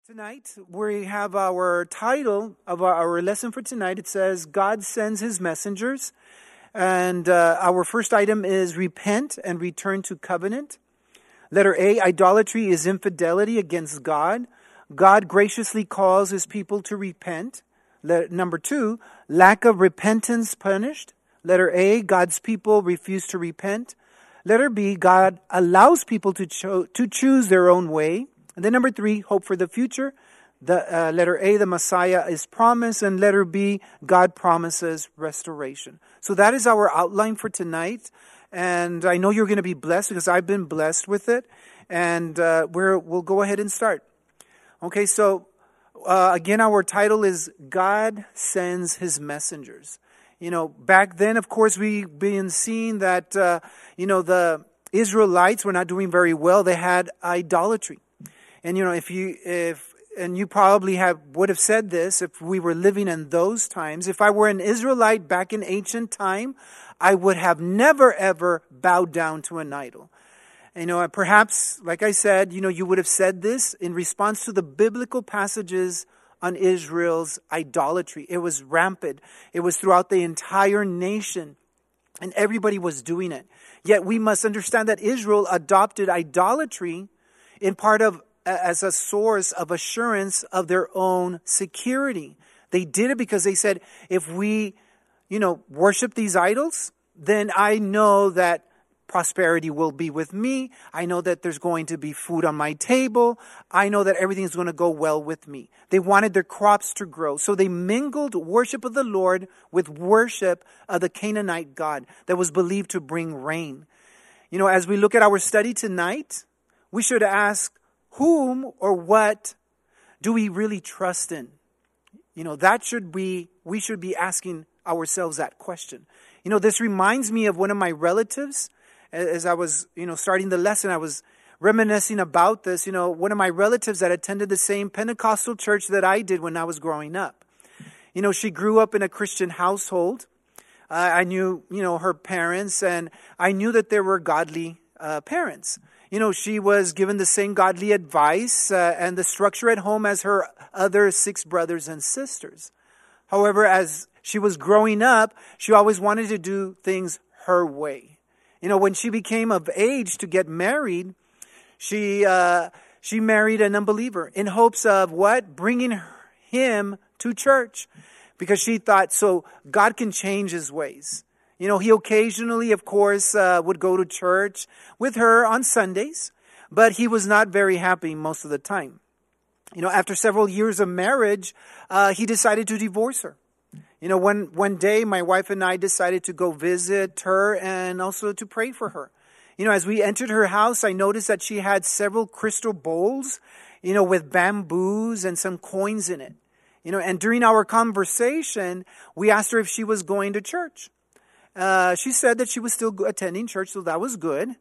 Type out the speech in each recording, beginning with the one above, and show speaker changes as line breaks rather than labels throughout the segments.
Tonight, we have our title of our lesson for tonight. It says, God sends his messengers. And our first item is repent and return to covenant. Letter A, idolatry is infidelity against God. God graciously calls his people to repent. Number 2, lack of repentance punished. Letter A, God's people refuse to repent. Letter B, God allows people to choose their own way. And then number 3, hope for the future. Letter A, the Messiah is promised. And letter B, God promises restoration. So that is our outline for tonight. And I know you're going to be blessed because I've been blessed with it. And we'll go ahead and start. Okay, so again, our title is God Sends His Messengers. You know, back then, of course, we've been seeing that, the Israelites were not doing very well. They had idolatry. And, and you probably would have said this if we were living in those times. If I were an Israelite back in ancient time, I would have never, ever bowed down to an idol. Perhaps, like I said, you would have said this in response to the biblical passages on Israel's idolatry. It was rampant. It was throughout the entire nation, and everybody was doing it. Yet we must understand that Israel adopted idolatry in part as a source of assurance of their own security. They did it because they said, if we, worship these idols, then I know that prosperity will be with me. I know that there's going to be food on my table. I know that everything's going to go well with me. They wanted their crops to grow. So they mingled worship of the Lord with worship of the Canaanite god that was believed to bring rain. As we look at our study tonight, we should ask, whom or what do we really trust in? We should be asking ourselves that question. This reminds me of one of my relatives. As I was, starting the lesson, I was reminiscing about this. One of my relatives that attended the same Pentecostal church that I did when I was growing up. She grew up in a Christian household. I knew, her parents, and I knew that there were godly parents. She was given the same godly advice and the structure at home as her other 6 brothers and sisters. However, as she was growing up, she always wanted to do things her way. When she became of age to get married, she married an unbeliever in hopes of what? Bringing him to church. Because she thought, so God can change his ways. He occasionally, of course, would go to church with her on Sundays, but he was not very happy most of the time. After several years of marriage, he decided to divorce her. One day, my wife and I decided to go visit her and also to pray for her. As we entered her house, I noticed that she had several crystal bowls, with bamboos and some coins in it. And during our conversation, we asked her if she was going to church. She said that she was still attending church, so that was good.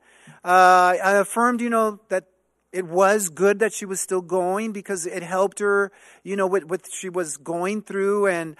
I affirmed, that it was good that she was still going because it helped her, with what she was going through. And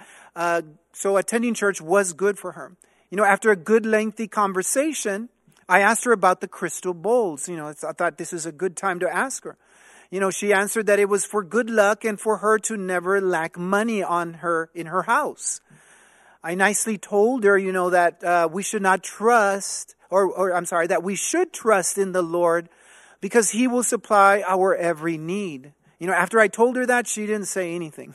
so attending church was good for her. After a good lengthy conversation, I asked her about the crystal bowls. I thought this is a good time to ask her. She answered that it was for good luck and for her to never lack money in her house. I nicely told her, that we should not trust, that we should trust in the Lord because he will supply our every need. After I told her that, she didn't say anything.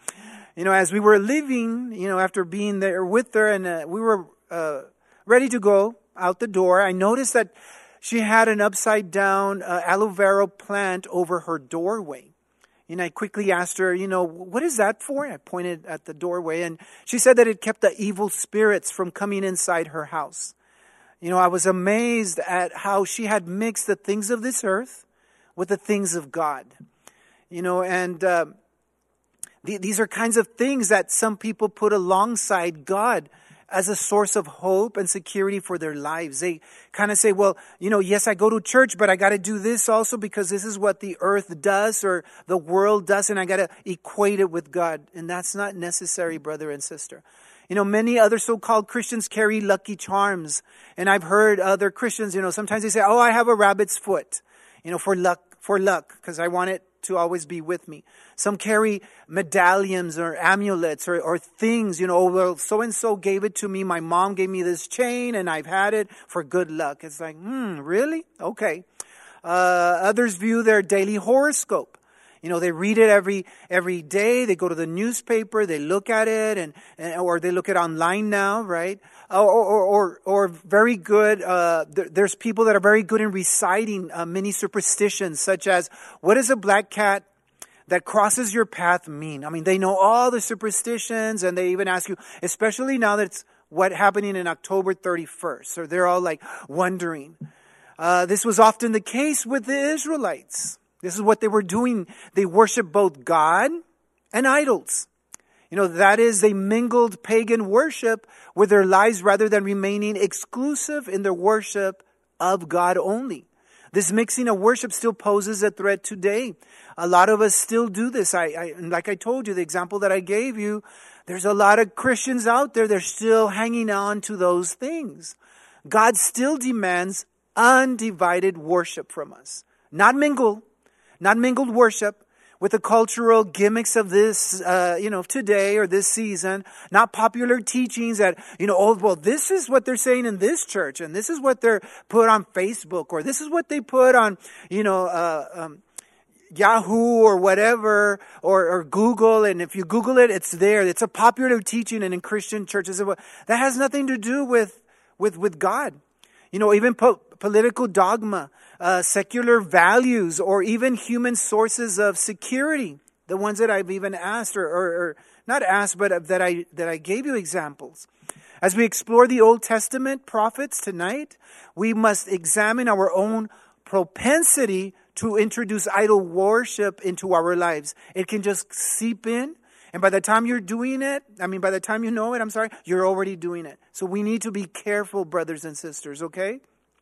As we were leaving, after being there with her and we were ready to go out the door, I noticed that she had an upside down aloe vera plant over her doorway. I quickly asked her, what is that for? I pointed at the doorway and she said that it kept the evil spirits from coming inside her house. I was amazed at how she had mixed the things of this earth with the things of God. These are kinds of things that some people put alongside God as a source of hope and security for their lives. They kind of say, well, yes, I go to church, but I got to do this also because this is what the earth does or the world does, and I got to equate it with God. And that's not necessary, brother and sister. Many other so-called Christians carry lucky charms. And I've heard other Christians, sometimes they say, oh, I have a rabbit's foot, for luck, because I want it to always be with me. Some carry medallions or amulets or things, well, so-and-so gave it to me. My mom gave me this chain and I've had it for good luck. It's like, really? Okay. Others view their daily horoscope. They read it every day. They go to the newspaper, they look at it, or they look at online now, right? Or very good. There's people that are very good in reciting many superstitions, such as, what does a black cat that crosses your path mean? I mean, they know all the superstitions, and they even ask you, especially now that it's what happening in October 31st. So they're all like wondering. This was often the case with the Israelites. This is what they were doing. They worshiped both God and idols. That is, they mingled pagan worship with their lives rather than remaining exclusive in their worship of God only. This mixing of worship still poses a threat today. A lot of us still do this. Like I told you, the example that I gave you, there's a lot of Christians out there, they're still hanging on to those things. God still demands undivided worship from us. Not mingled worship with the cultural gimmicks of this, today or this season. Not popular teachings that, this is what they're saying in this church, and this is what they're put on Facebook, or this is what they put on, Yahoo or whatever, or Google. And if you Google it, it's there. It's a popular teaching, and in Christian churches, that has nothing to do with God. Even political dogma, secular values, or even human sources of security. The ones that I've even asked, or not asked, but that I gave you examples. As we explore the Old Testament prophets tonight, we must examine our own propensity to introduce idol worship into our lives. It can just seep in. And by the time you're doing it, by the time you know it, you're already doing it. So we need to be careful, brothers and sisters, okay?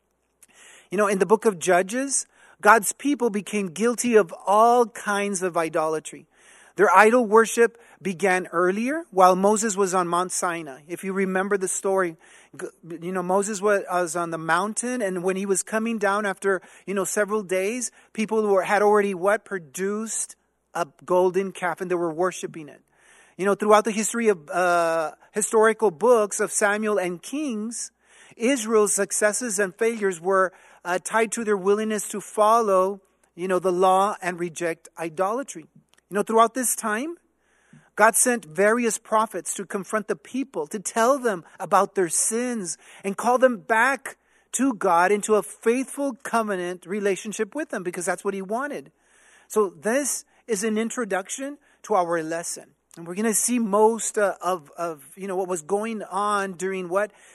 In the book of Judges, God's people became guilty of all kinds of idolatry. Their idol worship began earlier while Moses was on Mount Sinai. If you remember the story, Moses was on the mountain, and when he was coming down after, several days, people had already produced a golden calf, and they were worshiping it. Throughout the history of historical books of Samuel and Kings, Israel's successes and failures were tied to their willingness to follow, the law and reject idolatry. Throughout this time, God sent various prophets to confront the people, to tell them about their sins and call them back to God into a faithful covenant relationship with them, because that's what he wanted. So this is an introduction to our lesson. And we're going to see most of what was going on during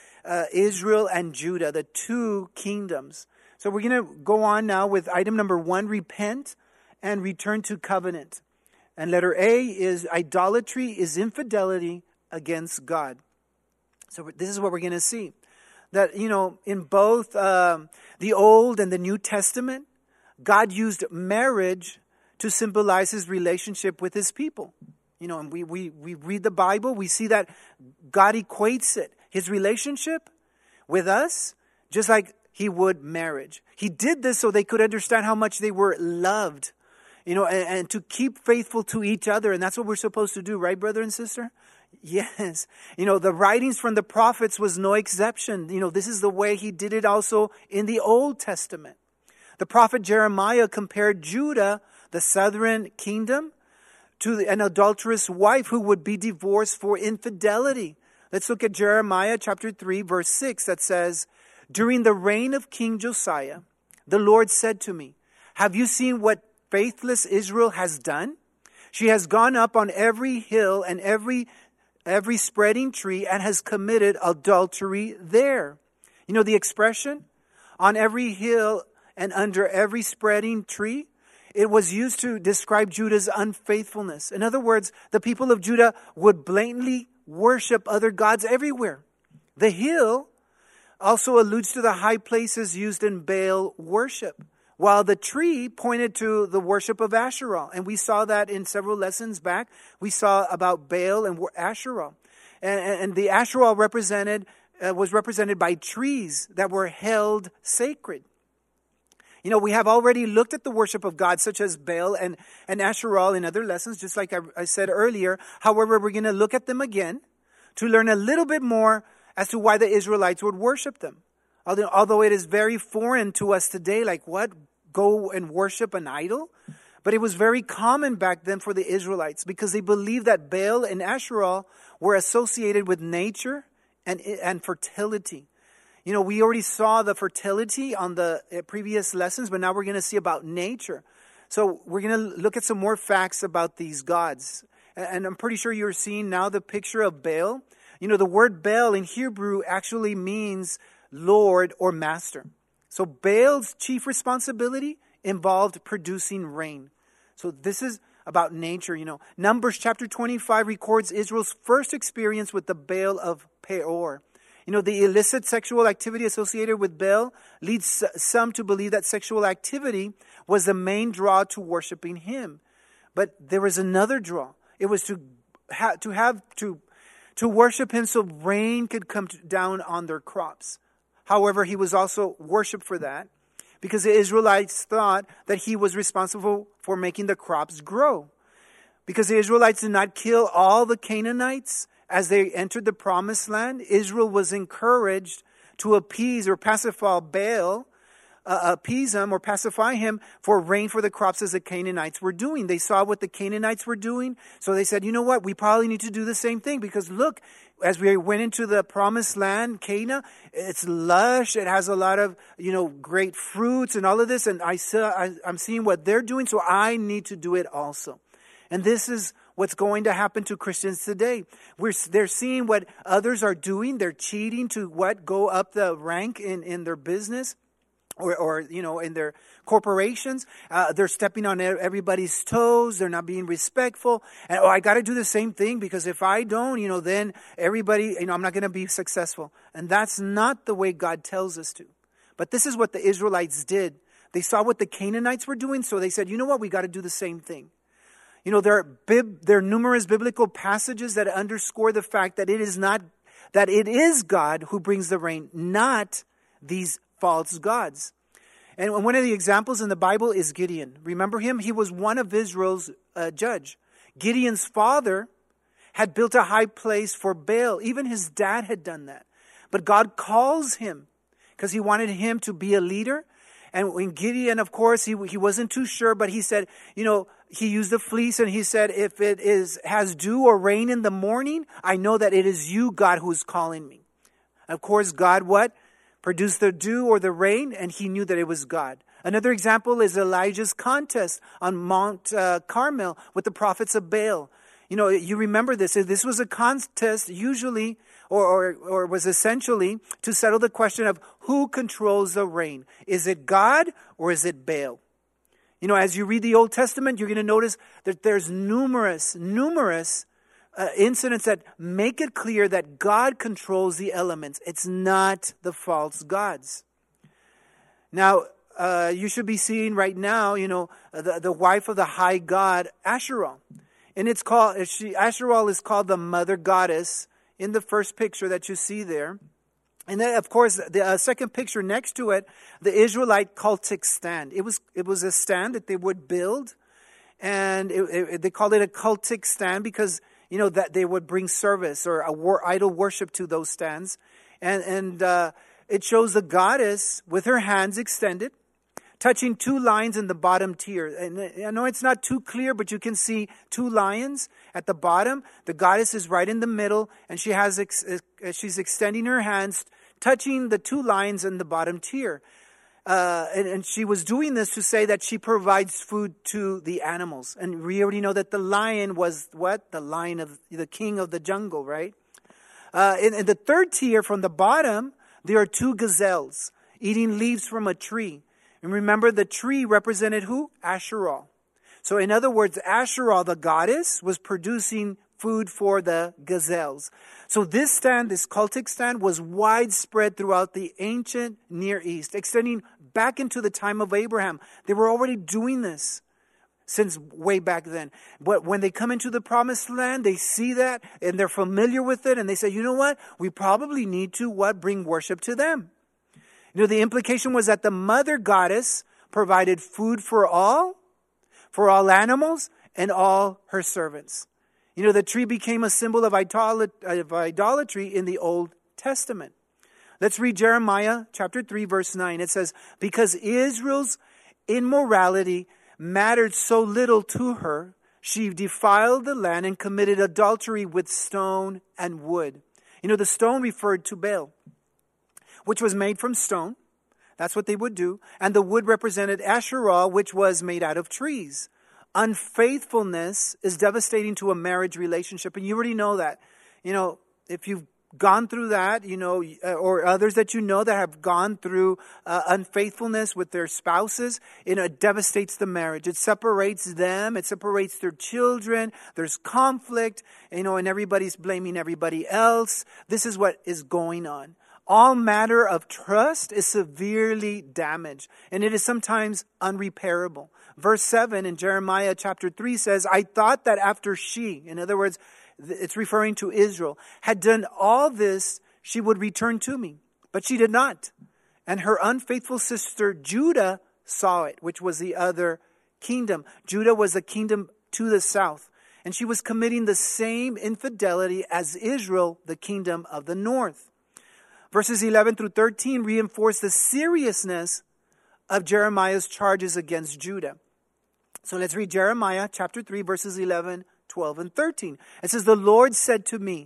Israel and Judah, the two kingdoms. So we're going to go on now with item number 1, repent and return to covenant. And letter A is idolatry is infidelity against God. So this is what we're going to see. That, in both the Old and the New Testament, God used marriage to symbolize his relationship with his people. And we read the Bible, we see that God equates it, his relationship with us, just like he would marriage. He did this so they could understand how much they were loved, and to keep faithful to each other. And that's what we're supposed to do, right, brother and sister? Yes. The writings from the prophets was no exception. This is the way he did it also in the Old Testament. The prophet Jeremiah compared Judah, the southern kingdom, to an adulterous wife who would be divorced for infidelity. Let's look at Jeremiah chapter 3, verse 6 that says, "During the reign of King Josiah, the Lord said to me, have you seen what faithless Israel has done? She has gone up on every hill and every spreading tree and has committed adultery there." The expression, on every hill and under every spreading tree, it was used to describe Judah's unfaithfulness. In other words, the people of Judah would blatantly worship other gods everywhere. The hill also alludes to the high places used in Baal worship, while the tree pointed to the worship of Asherah. And we saw that in several lessons back. We saw about Baal and Asherah. And the Asherah was represented by trees that were held sacred. You know, we have already looked at the worship of gods such as Baal and Asherah in other lessons, just like I said earlier. However, we're going to look at them again to learn a little bit more as to why the Israelites would worship them. Although it is very foreign to us today, like what? Go and worship an idol? But it was very common back then for the Israelites because they believed that Baal and Asherah were associated with nature and fertility. You know, we already saw the fertility on the previous lessons, but now we're going to see about nature. So we're going to look at some more facts about these gods. And I'm pretty sure you're seeing now the picture of Baal. You know, the word Baal in Hebrew actually means Lord or Master. So Baal's chief responsibility involved producing rain. So this is about nature, you know. Numbers chapter 25 records Israel's first experience with the Baal of Peor. You know, the illicit sexual activity associated with Baal leads some to believe that sexual activity was the main draw to worshiping him. But there was another draw. It was to worship him so rain could come down on their crops. However, he was also worshipped for that because the Israelites thought that he was responsible for making the crops grow. Because the Israelites did not kill all the Canaanites as they entered the promised land, Israel was encouraged to appease or pacify Baal, pacify him for rain for the crops as the Canaanites were doing. They saw what the Canaanites were doing. So they said, you know what, we probably need to do the same thing because look, as we went into the promised land, Canaan, it's lush. It has a lot of, you know, great fruits and all of this. And I'm seeing what they're doing. So I need to do it also. And this is what's going to happen to Christians today. They're seeing what others are doing. They're cheating to go up the rank in their business or you know, in their corporations. They're stepping on everybody's toes. They're not being respectful. And, I got to do the same thing because if I don't, you know, then everybody, you know, I'm not going to be successful. And that's not the way God tells us to. But this is what the Israelites did. They saw what the Canaanites were doing. So they said, you know what, we got to do the same thing. You know, there are numerous biblical passages that underscore the fact that it is God who brings the rain, not these false gods. And one of the examples in the Bible is Gideon. Remember him? He was one of Israel's judge. Gideon's father had built a high place for Baal. Even his dad had done that. But God calls him because he wanted him to be a leader. And when Gideon, of course, he wasn't too sure, but he said, you know, he used the fleece and he said, if it has dew or rain in the morning, I know that it is you, God, who's calling me. Of course, God what? Produced the dew or the rain, and he knew that it was God. Another example is Elijah's contest on Mount Carmel with the prophets of Baal. You know, you remember this. This was a contest usually or was essentially to settle the question of who controls the rain. Is it God or is it Baal? You know, as you read the Old Testament, you're going to notice that there's numerous incidents that make it clear that God controls the elements. It's not the false gods. Now, you should be seeing right now, you know, the wife of the high god Asherah. And Asherah is called the mother goddess in the first picture that you see there. And then, of course, the second picture next to it, the Israelite cultic stand. It was a stand that they would build, and they called it a cultic stand because, you know, that they would bring service or idol worship to those stands. And it shows the goddess with her hands extended, touching two lions in the bottom tier. And I know it's not too clear, but you can see two lions at the bottom. The goddess is right in the middle, and she's extending her hands, touching the two lions in the bottom tier. And she was doing this to say that she provides food to the animals. And we already know that the lion was what? The lion of the king of the jungle, right? In the third tier from the bottom, there are two gazelles eating leaves from a tree. And remember, the tree represented who? Asherah. So in other words, Asherah, the goddess, was producing food for the gazelles. So this stand, this cultic stand, was widespread throughout the ancient Near East, extending back into the time of Abraham. They were already doing this since way back then. But when they come into the promised land, they see that and they're familiar with it. And they say, you know what? We probably need to bring worship to them. You know, the implication was that the mother goddess provided food for all animals, and all her servants. You know, the tree became a symbol of idolatry in the Old Testament. Let's read Jeremiah chapter 3, verse 9. It says, because Israel's immorality mattered so little to her, she defiled the land and committed adultery with stone and wood. You know, the stone referred to Baal, which was made from stone. That's what they would do. And the wood represented Asherah, which was made out of trees. Unfaithfulness is devastating to a marriage relationship. And you already know that. You know, if you've gone through that, you know, or others that you know that have gone through unfaithfulness with their spouses, it devastates the marriage. It separates them. It separates their children. There's conflict, you know, and everybody's blaming everybody else. This is what is going on. All matter of trust is severely damaged, and it is sometimes unrepairable. Verse 7 in Jeremiah chapter 3 says, I thought that after she, in other words, it's referring to Israel, had done all this, she would return to me. But she did not. And her unfaithful sister Judah saw it, which was the other kingdom. Judah was the kingdom to the south. And she was committing the same infidelity as Israel, the kingdom of the north. Verses 11 through 13 reinforce the seriousness of Jeremiah's charges against Judah. So let's read Jeremiah chapter 3, verses 11, 12, and 13. It says, the Lord said to me,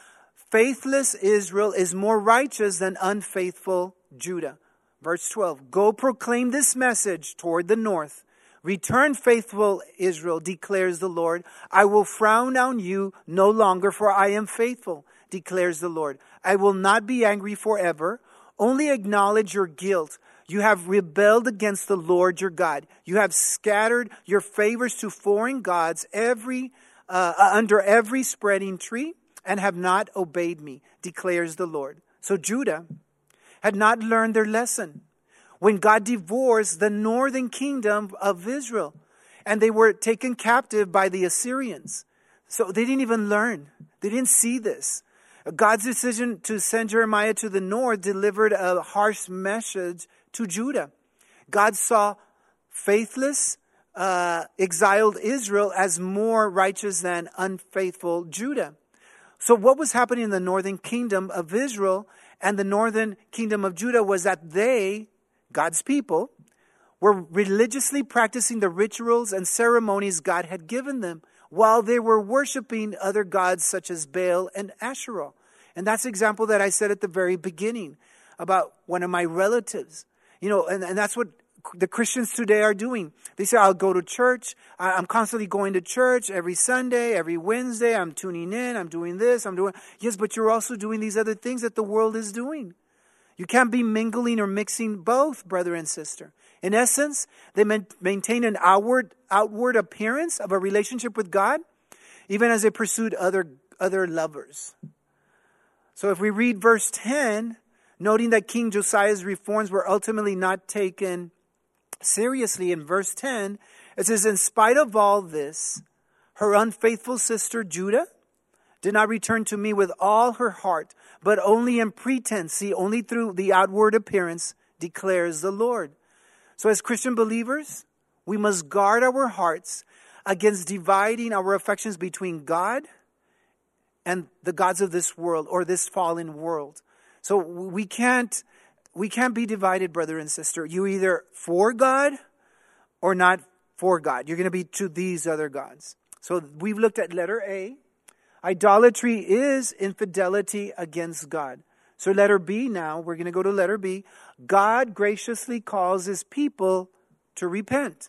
faithless Israel is more righteous than unfaithful Judah. Verse 12, go proclaim this message toward the north. Return, faithful Israel, declares the Lord. I will frown on you no longer, for I am faithful, declares the Lord. I will not be angry forever. Only acknowledge your guilt. You have rebelled against the Lord your God. You have scattered your favors to foreign gods under every spreading tree and have not obeyed me, declares the Lord. So Judah had not learned their lesson when God divorced the northern kingdom of Israel and they were taken captive by the Assyrians. So they didn't even learn. They didn't see this. God's decision to send Jeremiah to the north delivered a harsh message to Judah. God saw faithless, exiled Israel as more righteous than unfaithful Judah. So what was happening in the northern kingdom of Israel and the northern kingdom of Judah was that they, God's people, were religiously practicing the rituals and ceremonies God had given them while they were worshiping other gods such as Baal and Asherah. And that's the example that I said at the very beginning about one of my relatives. You know, and that's what the Christians today are doing. They say, I'll go to church. I'm constantly going to church every Sunday, every Wednesday. I'm tuning in. I'm doing this. Yes, but you're also doing these other things that the world is doing. You can't be mingling or mixing both, brother and sister. In essence, they maintain an outward appearance of a relationship with God, even as they pursued other lovers. So if we read verse 10, noting that King Josiah's reforms were ultimately not taken seriously, in verse 10, it says, in spite of all this, her unfaithful sister Judah did not return to me with all her heart, but only in pretense, see, only through the outward appearance, declares the Lord. So as Christian believers, we must guard our hearts against dividing our affections between God and the gods of this world or this fallen world. So we can't be divided, brother and sister. You're either for God or not for God. You're going to be to these other gods. So we've looked at letter A. Idolatry is infidelity against God. So letter B now, we're going to go to letter B. God graciously calls his people to repent.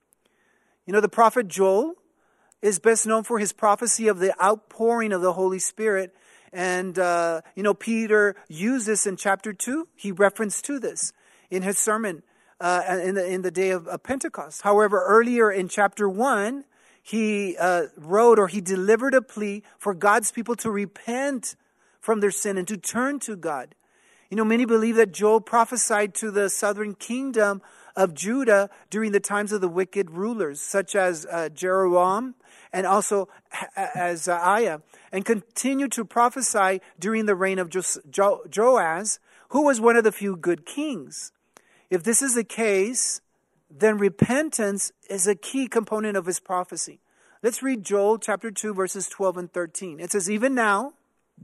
You know, the prophet Joel is best known for his prophecy of the outpouring of the Holy Spirit. And, Peter used this in chapter 2. He referenced to this in his sermon in the day of Pentecost. However, earlier in chapter 1, he he delivered a plea for God's people to repent from their sin and to turn to God. You know, many believe that Joel prophesied to the southern kingdom of Judah during the times of the wicked rulers, such as Jeroboam and also Uzziah, and continued to prophesy during the reign of Joaz, who was one of the few good kings. If this is the case, then repentance is a key component of his prophecy. Let's read Joel chapter 2, verses 12 and 13. It says, even now,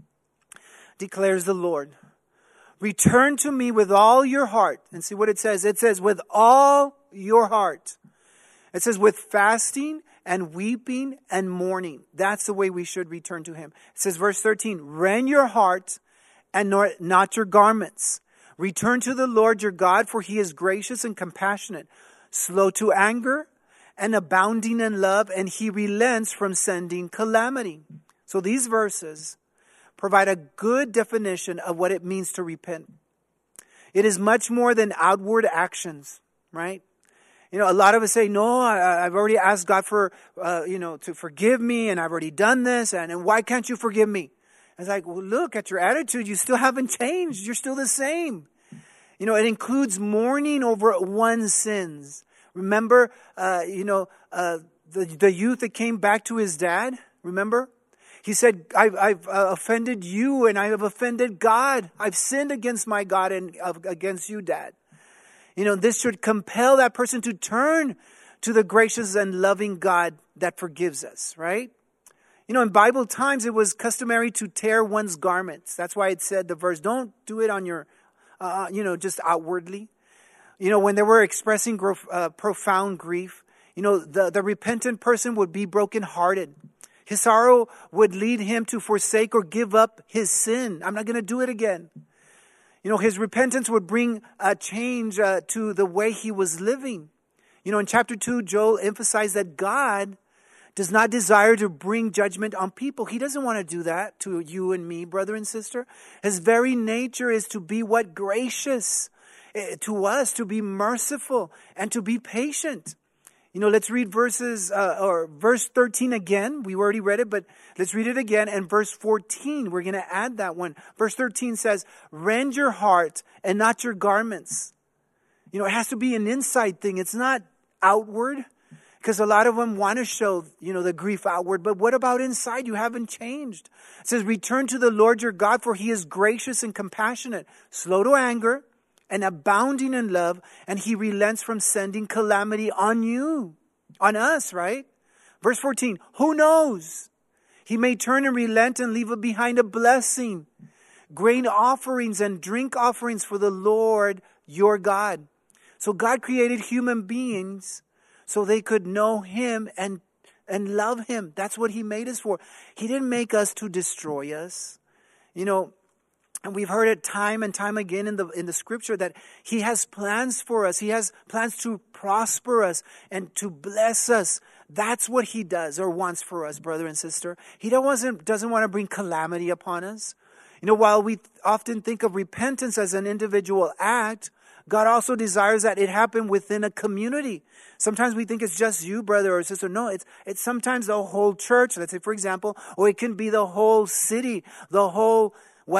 declares the Lord, return to me with all your heart. And see what it says. It says, with all your heart. It says, with fasting and weeping and mourning. That's the way we should return to him. It says, verse 13, rend your heart and not your garments. Return to the Lord your God, for he is gracious and compassionate, slow to anger and abounding in love, and he relents from sending calamity. So these verses provide a good definition of what it means to repent. It is much more than outward actions, right? You know, a lot of us say, no, I've already asked God for, to forgive me, and I've already done this, and why can't you forgive me? It's like, well, look at your attitude. You still haven't changed. You're still the same. You know, it includes mourning over one's sins. Remember, the youth that came back to his dad, remember? He said, I've offended you and I have offended God. I've sinned against my God and against you, Dad. You know, this should compel that person to turn to the gracious and loving God that forgives us, right? You know, in Bible times, it was customary to tear one's garments. That's why it said the verse, don't do it on your, just outwardly. You know, when they were expressing profound grief, you know, the repentant person would be brokenhearted. His sorrow would lead him to forsake or give up his sin. I'm not going to do it again. You know, his repentance would bring a change to the way he was living. You know, in chapter 2, Joel emphasized that God does not desire to bring judgment on people. He doesn't want to do that to you and me, brother and sister. His very nature is to be what? Gracious to us, to be merciful and to be patient. You know, let's read verse 13 again. We already read it, but let's read it again. And verse 14, we're going to add that one. Verse 13 says, rend your heart and not your garments. You know, it has to be an inside thing. It's not outward, because a lot of them want to show, you know, the grief outward. But what about inside? You haven't changed. It says, return to the Lord your God, for he is gracious and compassionate, slow to anger, and abounding in love, and he relents from sending calamity on you, on us, right? Verse 14, who knows? He may turn and relent and leave behind a blessing, grain offerings and drink offerings for the Lord your God. So God created human beings so they could know him and love him. That's what he made us for. He didn't make us to destroy us. You know, and we've heard it time and time again in the scripture that he has plans for us. He has plans to prosper us and to bless us. That's what he does or wants for us, brother and sister. He doesn't want to bring calamity upon us. You know, while we often think of repentance as an individual act, God also desires that it happen within a community. Sometimes we think it's just you, brother or sister. No, it's sometimes the whole church, let's say, for example, or it can be the whole city, the whole,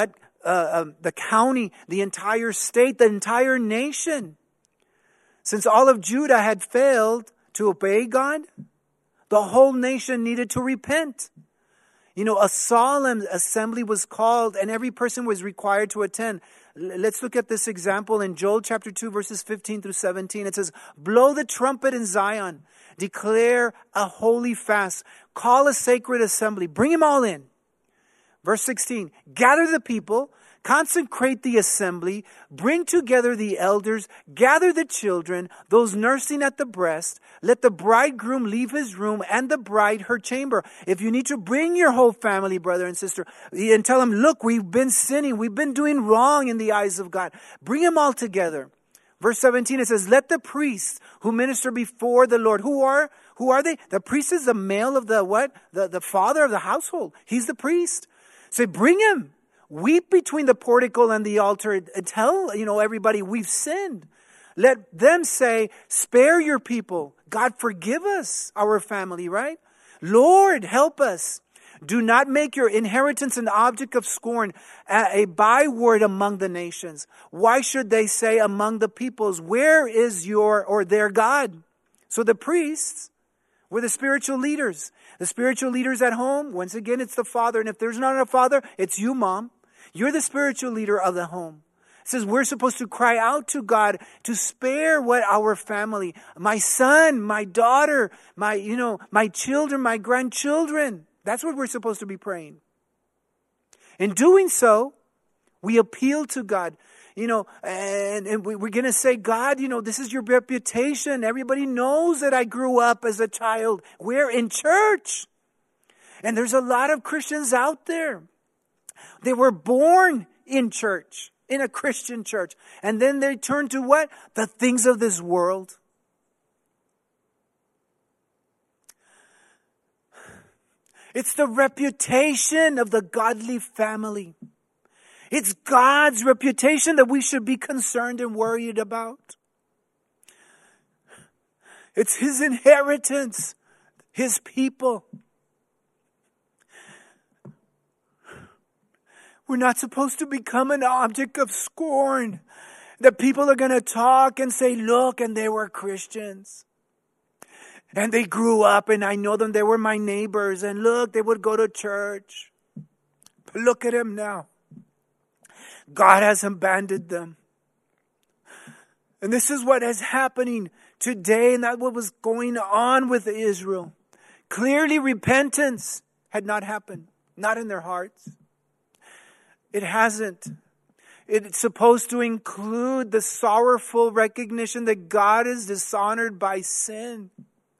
the county, the entire state, the entire nation. Since all of Judah had failed to obey God, the whole nation needed to repent. You know, a solemn assembly was called and every person was required to attend. Let's look at this example in Joel chapter 2, verses 15 through 17. It says, blow the trumpet in Zion, declare a holy fast, call a sacred assembly, bring them all in. Verse 16, gather the people, consecrate the assembly, bring together the elders, gather the children, those nursing at the breast. Let the bridegroom leave his room and the bride her chamber. If you need to bring your whole family, brother and sister, and tell them, look, we've been sinning. We've been doing wrong in the eyes of God. Bring them all together. Verse 17, it says, let the priests who minister before the Lord. Who are they? The priest is the male of the what? The father of the household. He's the priest. Say, bring him. Weep between the portico and the altar and tell, everybody we've sinned. Let them say, spare your people. God, forgive us, our family, right? Lord, help us. Do not make your inheritance an object of scorn, a byword among the nations. Why should they say among the peoples, where is your or their God? So the priests were the spiritual leaders. The spiritual leaders at home, once again, it's the father. And if there's not a father, it's you, mom. You're the spiritual leader of the home. It says we're supposed to cry out to God to spare what our family, my son, my daughter, my children, my grandchildren. That's what we're supposed to be praying. In doing so, we appeal to God, and we're going to say, God, this is your reputation. Everybody knows that I grew up as a child. We're in church. And there's a lot of Christians out there. They were born in church, in a Christian church. And then they turn to what? The things of this world. It's the reputation of the godly family. It's God's reputation that we should be concerned and worried about. It's His inheritance, His people. We're not supposed to become an object of scorn. That people are going to talk and say, look, and they were Christians. And they grew up, and I know them, they were my neighbors. And look, they would go to church. But look at them now. God has abandoned them. And this is what is happening today, and that's what was going on with Israel. Clearly, repentance had not happened, not in their hearts. It hasn't. It's supposed to include the sorrowful recognition that God is dishonored by sin.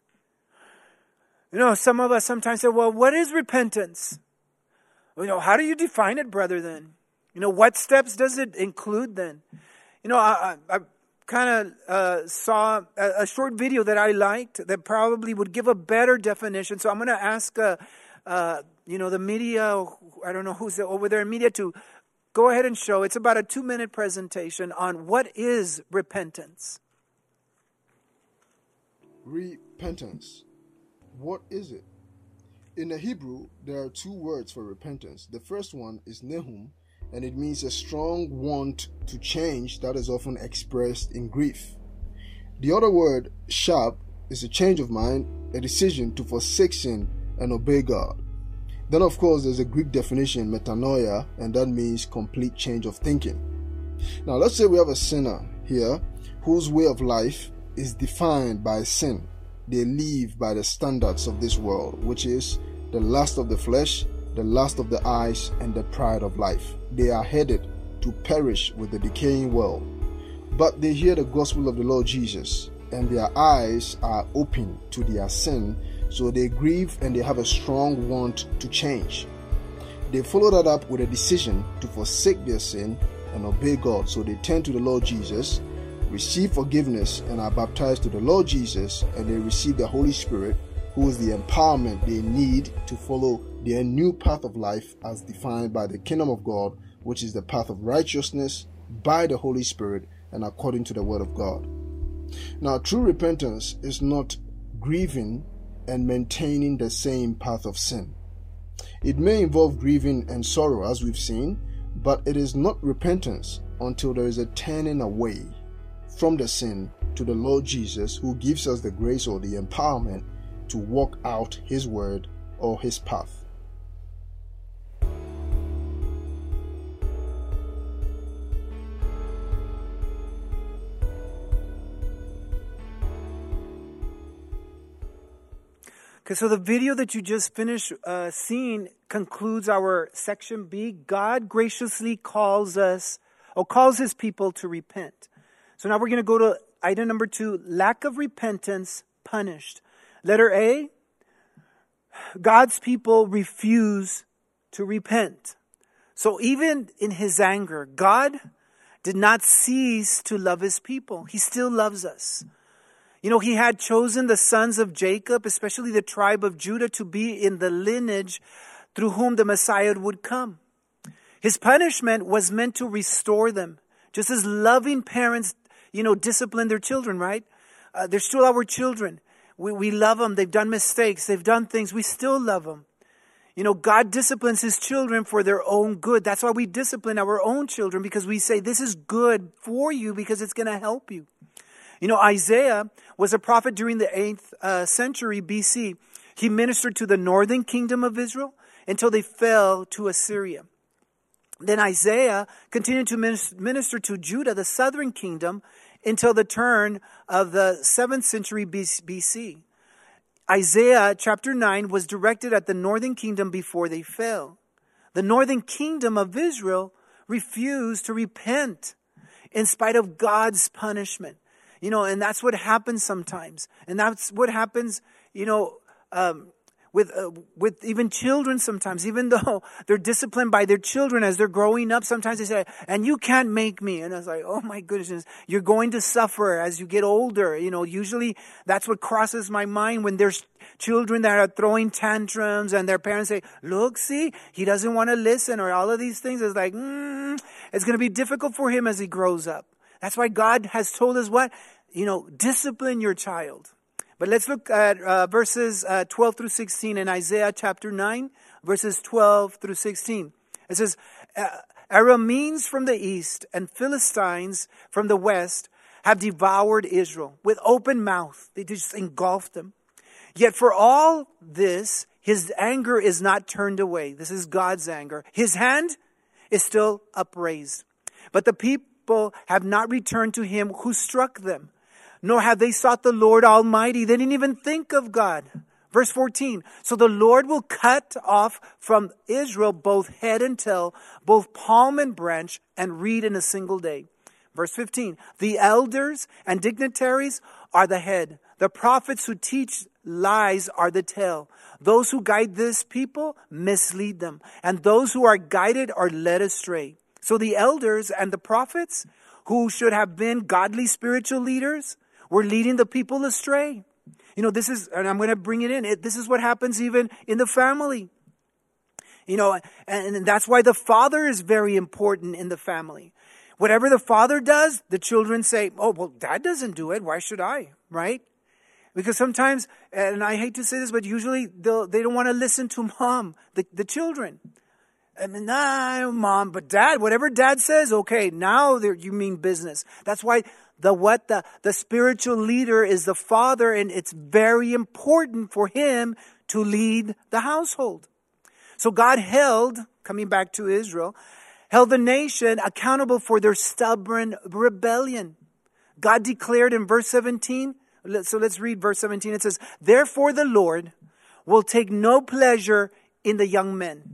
Some of us sometimes say, well, what is repentance? How do you define it, brother, then? What steps does it include then? I kind of saw a short video that I liked that probably would give a better definition. So I'm going to ask, the media, I don't know who's over there in media, to go ahead and show. It's about a 2-minute presentation on what is repentance.
Repentance. What is it? In the Hebrew, there are 2 words for repentance. The first one is nehum, and it means a strong want to change that is often expressed in grief. The other word, shab, is a change of mind, a decision to forsake sin and obey God. Then, of course, there's a Greek definition, metanoia, and that means complete change of thinking. Now, let's say we have a sinner here whose way of life is defined by sin. They live by the standards of this world, which is the lust of the flesh, the lust of the eyes, and the pride of life. They are headed to perish with the decaying world. But they hear the gospel of the Lord Jesus, and their eyes are open to their sin, so they grieve and they have a strong want to change. They follow that up with a decision to forsake their sin and obey God. So they turn to the Lord Jesus, receive forgiveness, and are baptized to the Lord Jesus, and they receive the Holy Spirit, who is the empowerment they need to follow their new path of life as defined by the kingdom of God, which is the path of righteousness by the Holy Spirit and according to the word of God. Now, true repentance is not grieving and maintaining the same path of sin. It may involve grieving and sorrow, as we've seen, but it is not repentance until there is a turning away from the sin to the Lord Jesus, who gives us the grace or the empowerment to walk out His word or His path.
Okay, so the video that you just finished seeing concludes our section B. God graciously calls His people to repent. So now we're going to go to item number 2, lack of repentance punished. Letter A, God's people refuse to repent. So even in His anger, God did not cease to love His people. He still loves us. He had chosen the sons of Jacob, especially the tribe of Judah, to be in the lineage through whom the Messiah would come. His punishment was meant to restore them. Just as loving parents, discipline their children, right? They're still our children. We love them. They've done mistakes. They've done things. We still love them. God disciplines His children for their own good. That's why we discipline our own children, because we say this is good for you because it's going to help you. Isaiah was a prophet during the 8th century BC. He ministered to the northern kingdom of Israel until they fell to Assyria. Then Isaiah continued to minister to Judah, the southern kingdom, until the turn of the 7th century BC. Isaiah chapter 9 was directed at the northern kingdom before they fell. The northern kingdom of Israel refused to repent in spite of God's punishment. And that's what happens sometimes. And that's what happens, with even children sometimes, even though they're disciplined by their children as they're growing up. Sometimes they say, and you can't make me. And I was like, oh my goodness, you're going to suffer as you get older. Usually that's what crosses my mind when there's children that are throwing tantrums and their parents say, look, see, he doesn't want to listen, or all of these things. It's like, it's going to be difficult for him as he grows up. That's why God has told us what? Discipline your child. But let's look at verses 12 through 16 in Isaiah chapter 9, verses 12 through 16. It says, Arameans from the east and Philistines from the west have devoured Israel with open mouth. They just engulfed them. Yet for all this, his anger is not turned away. This is God's anger. His hand is still upraised. But the people have not returned to him who struck them, nor have they sought the Lord Almighty. They didn't even think of God. Verse 14, so the Lord will cut off from Israel both head and tail, both palm and branch, and reed in a single day. Verse 15, the elders and dignitaries are the head. The prophets who teach lies are the tail. Those who guide this people mislead them, and those who are guided are led astray. So the elders and the prophets, who should have been godly spiritual leaders, were leading the people astray. This is, and I'm going to bring it in. This is what happens even in the family. And that's why the father is very important in the family. Whatever the father does, the children say, oh, well, dad doesn't do it. Why should I? Right? Because sometimes, and I hate to say this, but usually they don't want to listen to mom, the children. I mean, nah, mom, but dad, whatever dad says, okay, now you mean business. That's why the spiritual leader is the father, and it's very important for him to lead the household. So God coming back to Israel, held the nation accountable for their stubborn rebellion. God declared in verse 17, so let's read verse 17. It says, therefore the Lord will take no pleasure in the young men.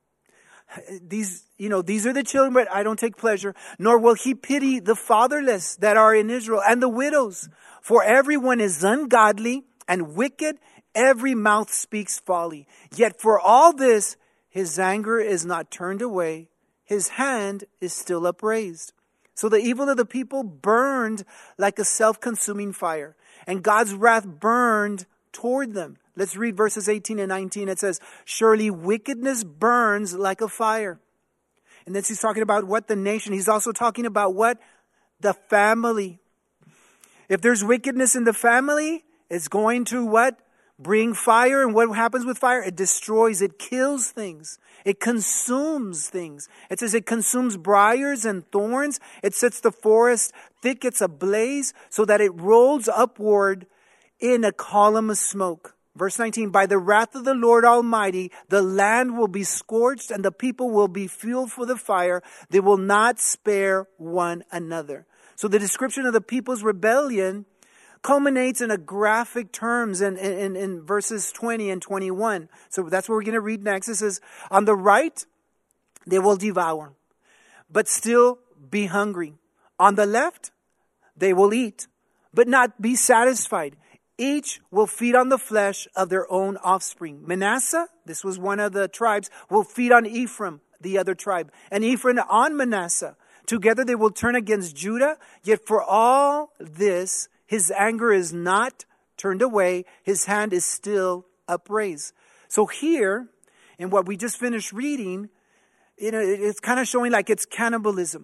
These are the children, but I don't take pleasure. Nor will he pity the fatherless that are in Israel and the widows. For everyone is ungodly and wicked. Every mouth speaks folly. Yet for all this, his anger is not turned away. His hand is still upraised. So the evil of the people burned like a self-consuming fire, and God's wrath burned toward them. Let's read verses 18 and 19. It says, surely wickedness burns like a fire. And then he's talking about what? The nation. He's also talking about what? The family. If there's wickedness in the family, it's going to what? Bring fire. And what happens with fire? It destroys, it kills things. It consumes things. It says it consumes briars and thorns. It sets the forest thickets ablaze so that it rolls upward in a column of smoke. Verse 19, by the wrath of the Lord Almighty, the land will be scorched and the people will be fueled for the fire. They will not spare one another. So the description of the people's rebellion culminates in a graphic terms in verses 20 and 21. So that's what we're going to read next. It says, on the right, they will devour, but still be hungry. On the left, they will eat, but not be satisfied. Each will feed on the flesh of their own offspring. Manasseh, this was one of the tribes, will feed on Ephraim, the other tribe, and Ephraim on Manasseh. Together they will turn against Judah. Yet for all this, his anger is not turned away. His hand is still upraised. So here, in what we just finished reading, it's kind of showing like it's cannibalism.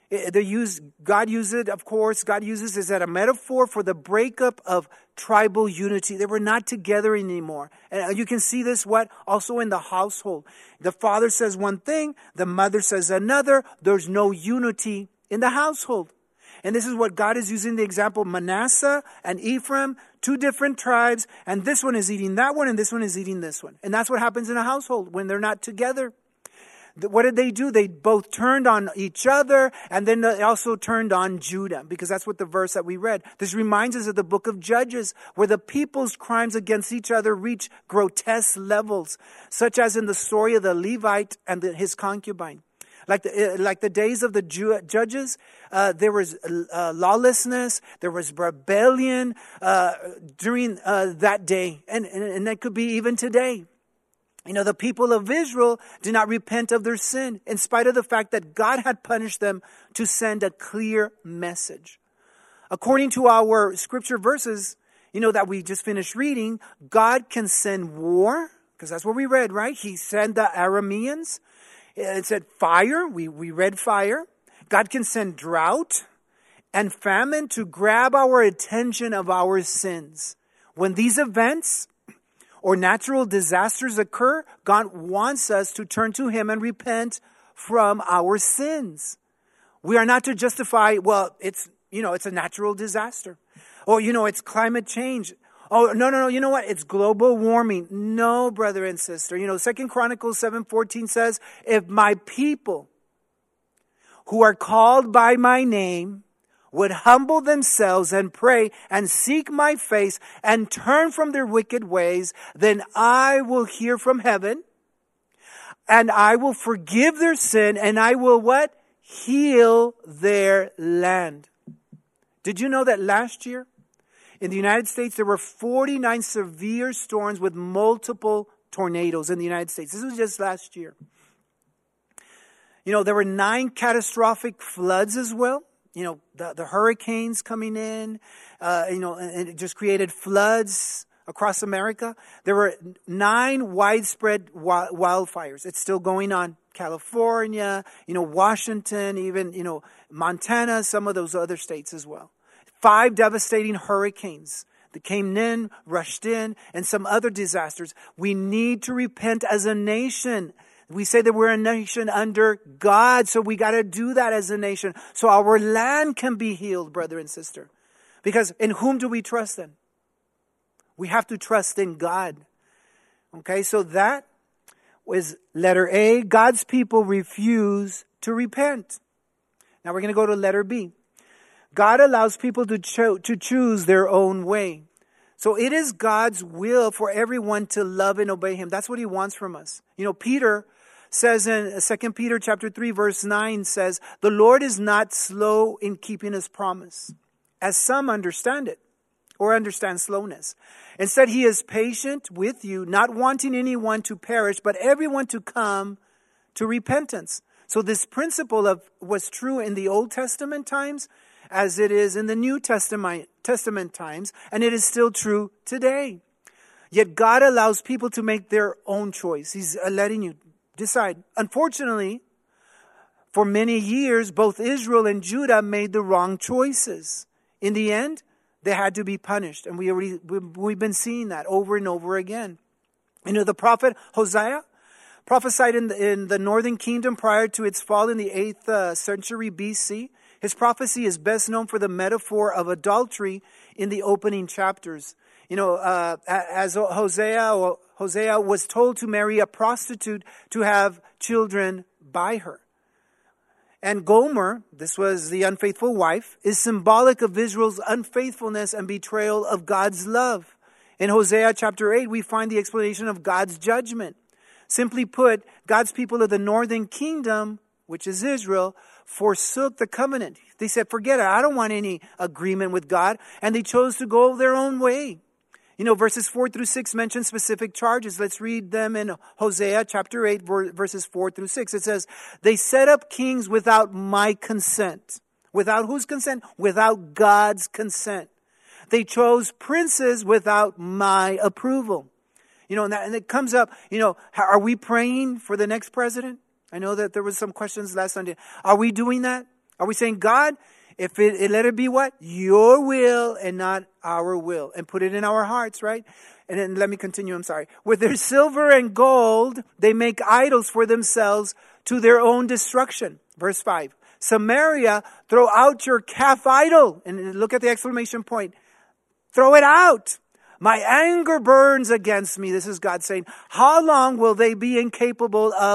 God uses it as a metaphor for the breakup of tribal unity. They were not together anymore. And you can see this also in the household. The father says one thing, the mother says another. There's no unity in the household. And this is what God is using the example, Manasseh and Ephraim, two different tribes, and this one is eating that one, and this one is eating this one. And that's what happens in a household when they're not together. what did they do? They both turned on each other, and then they also turned on Judah, because that's what the verse that we read. This reminds us of the book of Judges, where the people's crimes against each other reach grotesque levels, such as in the story of the Levite and his concubine. Like the days of the judges, there was lawlessness, there was rebellion during that day, and that could be even today. You know, the people of Israel did not repent of their sin, in spite of the fact that God had punished them, to send a clear message. According to our scripture verses, you know, that we just finished reading, God can send war, because that's what we read, right? He sent the Arameans. It said fire. We read fire. God can send drought and famine to grab our attention of our sins. When these events or natural disasters occur, God wants us to turn to Him and repent from our sins. We are not to justify, well, it's a natural disaster. Or, it's climate change. Oh, no, you know what? It's global warming. No, brother and sister. 2 Chronicles 7:14 says, if my people who are called by my name would humble themselves and pray and seek my face and turn from their wicked ways, then I will hear from heaven and I will forgive their sin and I will what? Heal their land. Did you know that last year in the United States there were 49 severe storms with multiple tornadoes in the United States? This was just last year. There were 9 catastrophic floods as well. The hurricanes coming in, and it just created floods across America. There were 9 widespread wildfires. It's still going on. California, Washington, even, Montana, some of those other states as well. 5 devastating hurricanes that came in, rushed in, and some other disasters. We need to repent as a nation. We say that we're a nation under God, so we got to do that as a nation so our land can be healed, brother and sister. Because in whom do we trust then? We have to trust in God. Okay, so that was letter A. God's people refuse to repent. Now we're going to go to letter B. God allows people to choose their own way. So it is God's will for everyone to love and obey Him. That's what He wants from us. Peter says in 2 Peter chapter 3 verse 9 says, the Lord is not slow in keeping His promise, as some understand it, or understand slowness. Instead, He is patient with you, not wanting anyone to perish, but everyone to come to repentance. So this principle was true in the Old Testament times, as it is in the New Testament times, and it is still true today. Yet God allows people to make their own choice. He's letting you decide. Unfortunately, for many years, both Israel and Judah made the wrong choices. In the end, they had to be punished. And we've been seeing that over and over again. The prophet Hosea prophesied in the northern kingdom prior to its fall in the 8th century BC. His prophecy is best known for the metaphor of adultery in the opening chapters. As Hosea was told to marry a prostitute to have children by her. And Gomer, this was the unfaithful wife, is symbolic of Israel's unfaithfulness and betrayal of God's love. In Hosea chapter 8, we find the explanation of God's judgment. Simply put, God's people of the northern kingdom, which is Israel, forsook the covenant. They said, forget it, I don't want any agreement with God. And they chose to go their own way. Verses 4 through 6 mention specific charges. Let's read them in Hosea chapter 8, verses 4 through 6. It says, they set up kings without my consent. Without whose consent? Without God's consent. They chose princes without my approval. And it comes up, are we praying for the next president? I know that there was some questions last Sunday. Are we doing that? Are we saying, God, if it let it be what? Your will and not our will. And put it in our hearts, right? And then let me continue, I'm sorry. With their silver and gold, they make idols for themselves to their own destruction. Verse 5. Samaria, throw out your calf idol. And look at the exclamation point. Throw it out. My anger burns against me. This is God saying, how long will they be incapable of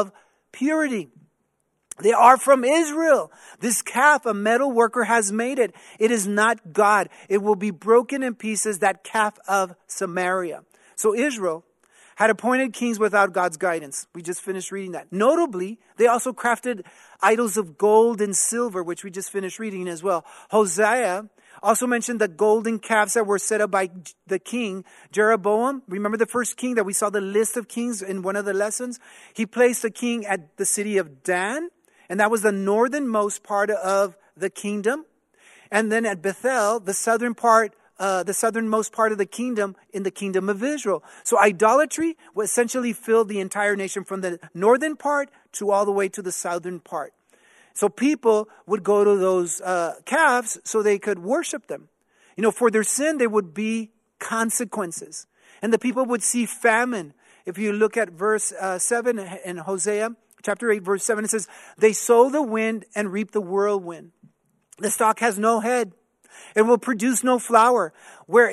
purity. They are from Israel. This calf, a metal worker has made it. It is not God. It will be broken in pieces, that calf of Samaria. So Israel had appointed kings without God's guidance. We just finished reading that. Notably, they also crafted idols of gold and silver, which we just finished reading as well. Hosea also mentioned the golden calves that were set up by the king Jeroboam. Remember the first king that we saw the list of kings in one of the lessons? He placed the king at the city of Dan, and that was the northernmost part of the kingdom. And then at Bethel, the southernmost part of the kingdom in the kingdom of Israel. So idolatry would essentially fill the entire nation from the northern part to all the way to the southern part. So people would go to those calves so they could worship them. For their sin, there would be consequences. And the people would see famine. If you look at verse 7 in Hosea, chapter 8, verse 7, it says, they sow the wind and reap the whirlwind. The stalk has no head. It will produce no flour. Were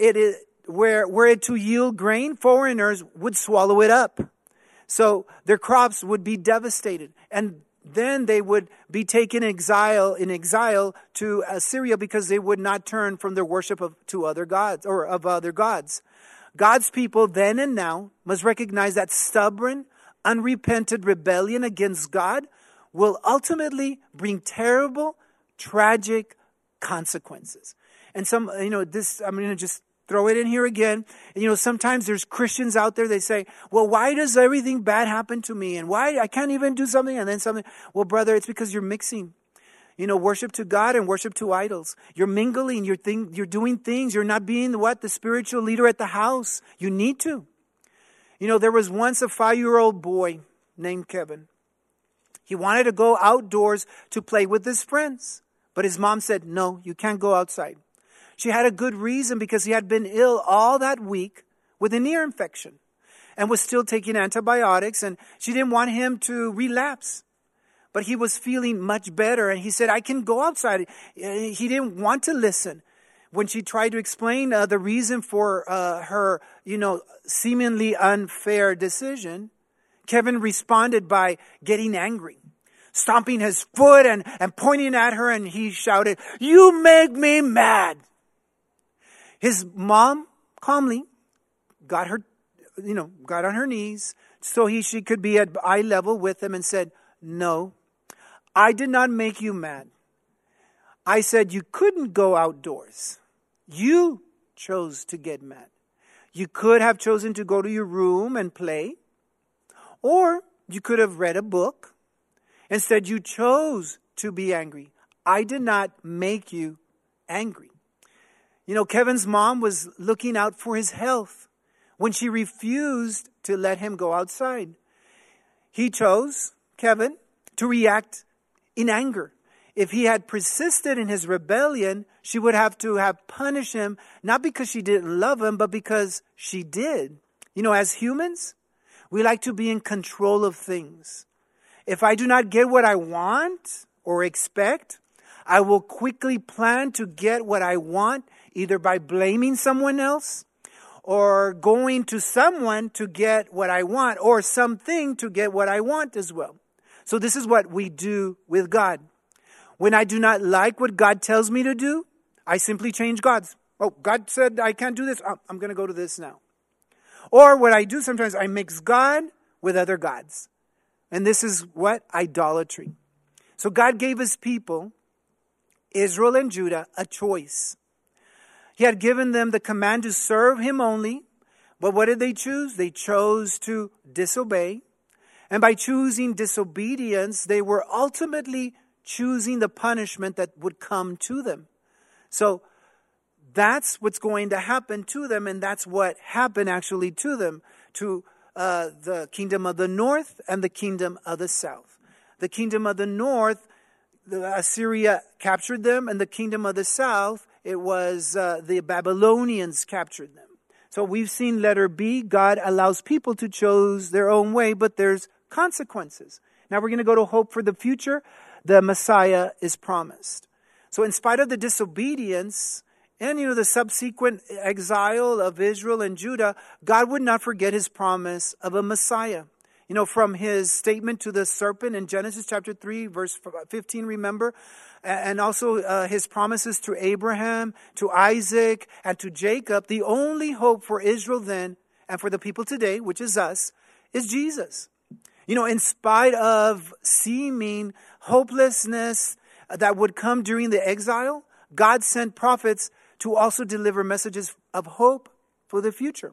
it to yield grain, foreigners would swallow it up. So their crops would be devastated. And then they would be taken in exile to Assyria because they would not turn from their worship of other gods. God's people then and now must recognize that stubborn, unrepented rebellion against God will ultimately bring terrible, tragic consequences. And I'm going to just throw it in here again. Sometimes there's Christians out there, they say, well, why does everything bad happen to me? And why I can't even do something and then something? Well, brother, it's because you're mixing, worship to God and worship to idols. You're mingling, you're doing things. You're not being the spiritual leader at the house. You need to. There was once a 5-year-old boy named Kevin. He wanted to go outdoors to play with his friends. But his mom said, no, you can't go outside. She had a good reason because he had been ill all that week with an ear infection and was still taking antibiotics, and she didn't want him to relapse. But he was feeling much better, and he said, I can go outside. He didn't want to listen. When she tried to explain the reason for her, seemingly unfair decision, Kevin responded by getting angry, stomping his foot and pointing at her, and he shouted, you make me mad. His mom calmly got on her knees so she could be at eye level with him and said, no, I did not make you mad. I said you couldn't go outdoors. You chose to get mad. You could have chosen to go to your room and play, or you could have read a book. Instead, you chose to be angry. I did not make you angry. Kevin's mom was looking out for his health when she refused to let him go outside. He chose, Kevin, to react in anger. If he had persisted in his rebellion, she would have to have punished him, not because she didn't love him, but because she did. As humans, we like to be in control of things. If I do not get what I want or expect, I will quickly plan to get what I want, either by blaming someone else or going to someone to get what I want, or something to get what I want as well. So this is what we do with God. When I do not like what God tells me to do, I simply change gods. Oh, God said I can't do this. I'm going to go to this now. Or what I do sometimes, I mix God with other gods. And this is what? Idolatry. So God gave his people, Israel and Judah, a choice. He had given them the command to serve him only. But what did they choose? They chose to disobey. And by choosing disobedience, they were ultimately choosing the punishment that would come to them. So that's what's going to happen to them, and that's what happened actually to them, to the kingdom of the north and the kingdom of the south. The kingdom of the north, Assyria captured them, and the kingdom of the south, it was the Babylonians captured them. So we've seen letter B, God allows people to choose their own way, but there's consequences. Now we're going to go to hope for the future. The Messiah is promised. So in spite of the disobedience and, the subsequent exile of Israel and Judah, God would not forget his promise of a Messiah. from his statement to the serpent in Genesis chapter 3, verse 15, remember? And also his promises to Abraham, to Isaac, and to Jacob. The only hope for Israel then, and for the people today, which is us, is Jesus. In spite of seeming hopelessness that would come during the exile, God sent prophets to also deliver messages of hope for the future.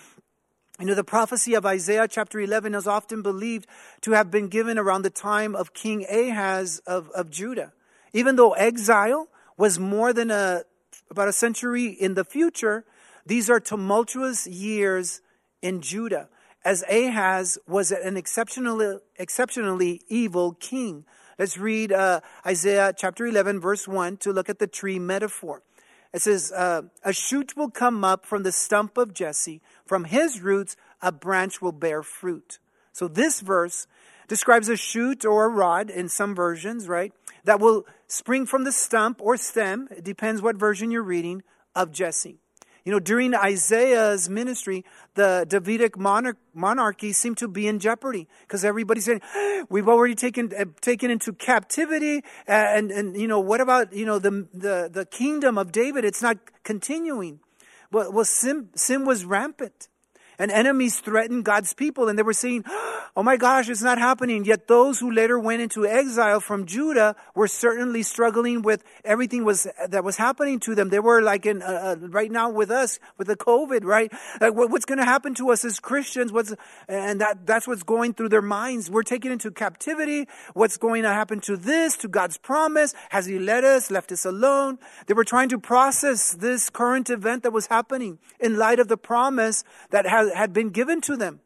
The prophecy of Isaiah chapter 11 is often believed to have been given around the time of King Ahaz of Judah. Even though exile was more than about a century in the future, these are tumultuous years in Judah, as Ahaz was an exceptionally evil king. Let's read Isaiah chapter 11, verse 1 to look at the tree metaphor. It says, a shoot will come up from the stump of Jesse. From his roots, a branch will bear fruit. So this verse describes a shoot or a rod in some versions, right? That will spring from the stump or stem, it depends what version you're reading, of Jesse. During Isaiah's ministry, the Davidic monarchy seemed to be in jeopardy because everybody's saying, we've already taken into captivity, and what about the kingdom of David? It's not continuing. Well, sin was rampant, and enemies threatened God's people, and they were saying, oh my gosh, it's not happening. Yet those who later went into exile from Judah were certainly struggling with everything that was happening to them. They were like in right now with us, with the COVID, right? Like, what's going to happen to us as Christians? That's what's going through their minds. We're taken into captivity. What's going to happen to this, to God's promise? Has He left us alone? They were trying to process this current event that was happening in light of the promise that had been given to them.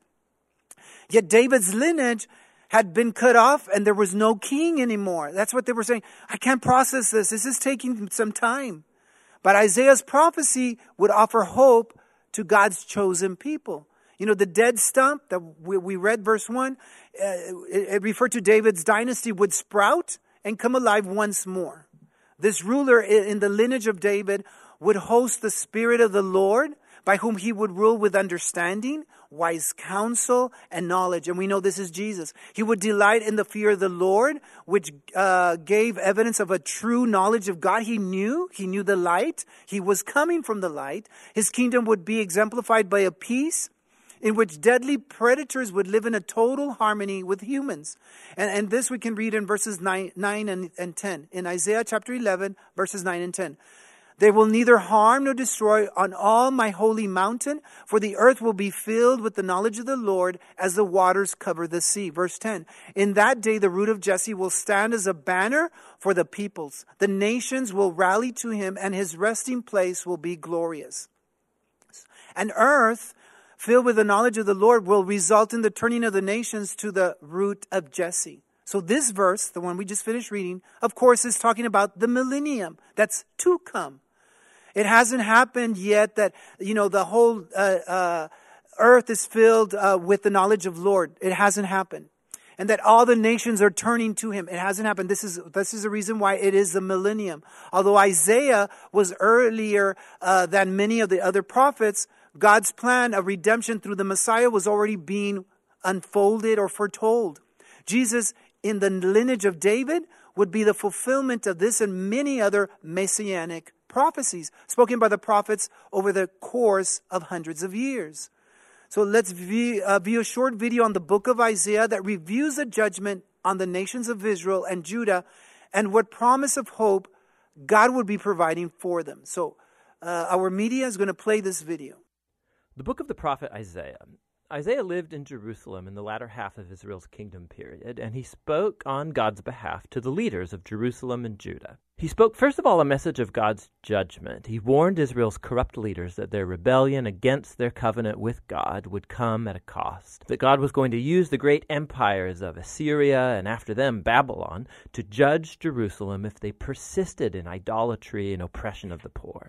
Yet David's lineage had been cut off and there was no king anymore. That's what they were saying. I can't process this. This is taking some time. But Isaiah's prophecy would offer hope to God's chosen people. The dead stump that we read, verse 1, it referred to David's dynasty, would sprout and come alive once more. This ruler in the lineage of David would host the Spirit of the Lord, by whom he would rule with understanding, wise counsel, and knowledge. And we know this is Jesus. He would delight in the fear of the Lord, which gave evidence of a true knowledge of God. He knew the light. He was coming from the light. His kingdom would be exemplified by a peace in which deadly predators would live in a total harmony with humans. And this we can read in verses 9 and 10. In Isaiah chapter 11, verses 9 and 10. They will neither harm nor destroy on all my holy mountain, for the earth will be filled with the knowledge of the Lord as the waters cover the sea. Verse 10, in that day the root of Jesse will stand as a banner for the peoples. The nations will rally to him, and his resting place will be glorious. An earth filled with the knowledge of the Lord will result in the turning of the nations to the root of Jesse. So this verse, the one we just finished reading, of course, is talking about the millennium that's to come. It hasn't happened yet that, the whole earth is filled with the knowledge of Lord. It hasn't happened. And that all the nations are turning to him. It hasn't happened. This is the reason why it is the millennium. Although Isaiah was earlier than many of the other prophets, God's plan of redemption through the Messiah was already being unfolded or foretold. Jesus, in the lineage of David, would be the fulfillment of this and many other messianic prophecies spoken by the prophets over the course of hundreds of years. So let's view a short video on the book of Isaiah that reviews the judgment on the nations of Israel and Judah and what promise of hope God would be providing for them. So our media is going to play this video.
The book of the prophet Isaiah. Isaiah lived in Jerusalem in the latter half of Israel's kingdom period, and he spoke on God's behalf to the leaders of Jerusalem and Judah. He spoke, first of all, a message of God's judgment. He warned Israel's corrupt leaders that their rebellion against their covenant with God would come at a cost, that God was going to use the great empires of Assyria and after them Babylon to judge Jerusalem if they persisted in idolatry and oppression of the poor.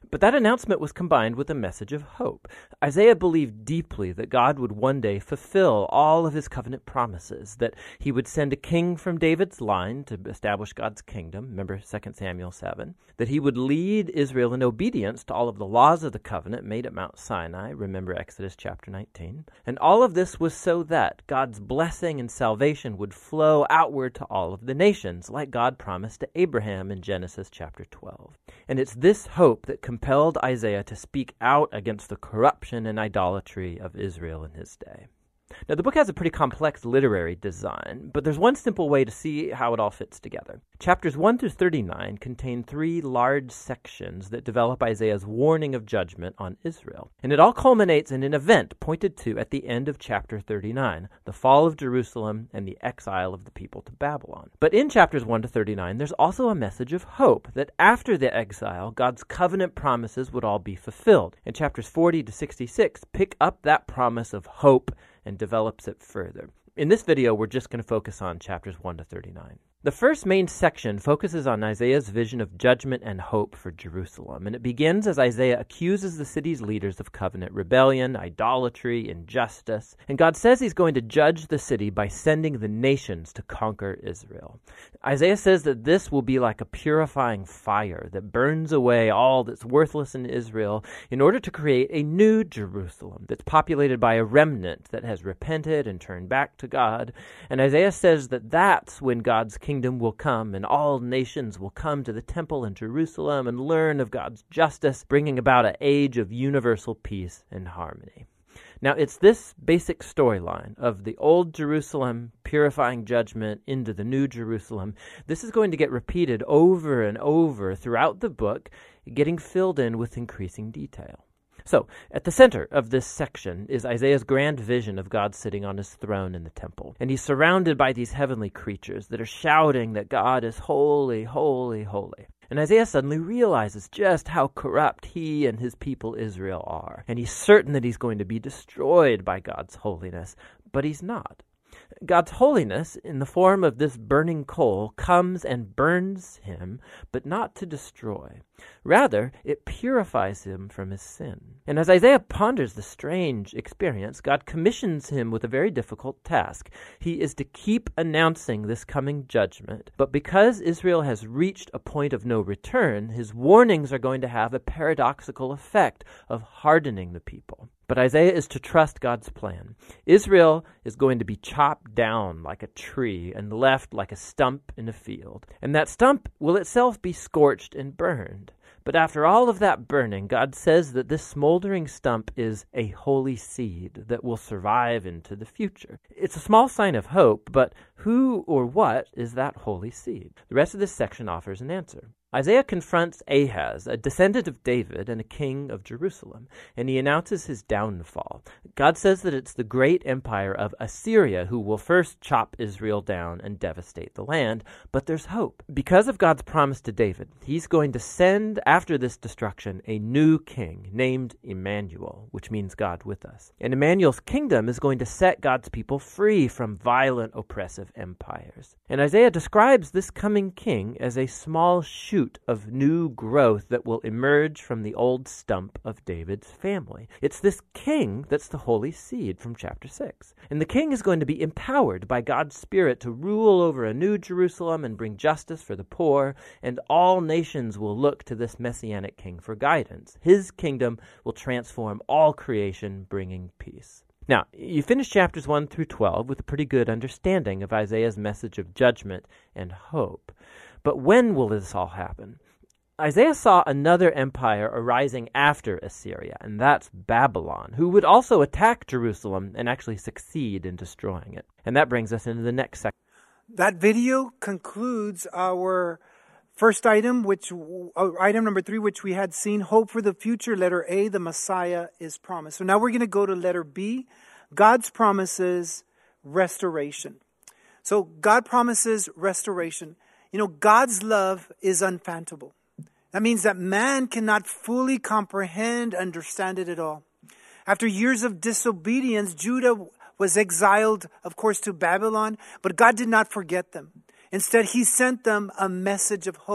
But that announcement was combined with a message of hope. Isaiah believed deeply that God would one day fulfill all of his covenant promises, that he would send a king from David's line to establish God's kingdom, remember 2 Samuel 7, that he would lead Israel in obedience to all of the laws of the covenant made at Mount Sinai, remember Exodus chapter 19. And all of this was so that God's blessing and salvation would flow outward to all of the nations, like God promised to Abraham in Genesis chapter 12. And it's this hope that compelled Isaiah to speak out against the corruption and idolatry of Israel in his day. Now, the book has a pretty complex literary design, but there's one simple way to see how it all fits together. Chapters 1 through 39 contain 3 large sections that develop Isaiah's warning of judgment on Israel. And it all culminates in an event pointed to at the end of chapter 39, the fall of Jerusalem and the exile of the people to Babylon. But in chapters 1 to 39, there's also a message of hope that after the exile, God's covenant promises would all be fulfilled. And chapters 40 to 66 pick up that promise of hope and develops it further. In this video, we're just going to focus on chapters 1 to 39. The first main section focuses on Isaiah's vision of judgment and hope for Jerusalem, and it begins as Isaiah accuses the city's leaders of covenant rebellion, idolatry, injustice, and God says he's going to judge the city by sending the nations to conquer Israel. Isaiah says that this will be like a purifying fire that burns away all that's worthless in Israel in order to create a new Jerusalem that's populated by a remnant that has repented and turned back to God. And Isaiah says that that's when God's kingdom will come and all nations will come to the temple in Jerusalem and learn of God's justice, bringing about an age of universal peace and harmony. Now, it's this basic storyline of the old Jerusalem purifying judgment into the new Jerusalem. This is going to get repeated over and over throughout the book, getting filled in with increasing detail. So, at the center of this section is Isaiah's grand vision of God sitting on his throne in the temple. And he's surrounded by these heavenly creatures that are shouting that God is holy, holy, holy. And Isaiah suddenly realizes just how corrupt he and his people Israel are. And he's certain that he's going to be destroyed by God's holiness, but he's not. God's holiness, in the form of this burning coal, comes and burns him, but not to destroy. Rather, it purifies him from his sin. And as Isaiah ponders the strange experience, God commissions him with a very difficult task. He is to keep announcing this coming judgment, but because Israel has reached a point of no return, his warnings are going to have a paradoxical effect of hardening the people. But Isaiah is to trust God's plan. Israel is going to be chopped down like a tree and left like a stump in a field. And that stump will itself be scorched and burned. But after all of that burning, God says that this smoldering stump is a holy seed that will survive into the future. It's a small sign of hope, but who or what is that holy seed? The rest of this section offers an answer. Isaiah confronts Ahaz, a descendant of David and a king of Jerusalem, and he announces his downfall. God says that it's the great empire of Assyria who will first chop Israel down and devastate the land, but there's hope. Because of God's promise to David, he's going to send after this destruction a new king named Emmanuel, which means God with us. And Emmanuel's kingdom is going to set God's people free from violent, oppressive empires. And Isaiah describes this coming king as a small shoot of new growth that will emerge from the old stump of David's family. It's this king that's the holy seed from chapter 6. And the king is going to be empowered by God's Spirit to rule over a new Jerusalem and bring justice for the poor, and all nations will look to this messianic king for guidance. His kingdom will transform all creation, bringing peace. Now, you finish chapters 1 through 12 with a pretty good understanding of Isaiah's message of judgment and hope. But when will this all happen? Isaiah saw another empire arising after Assyria, and that's Babylon, who would also attack Jerusalem and actually succeed in destroying it. And that brings us into the next section.
That video concludes our first item, item number 3, which we had seen, hope for the future. Letter A, the Messiah is promised. So now we're going to go to letter B, God's promises, restoration. So God promises restoration. You know, God's love is unfathomable. That means that man cannot fully comprehend, understand it at all. After years of disobedience, Judah was exiled, of course, to Babylon, but God did not forget them. Instead, he sent them a message of hope.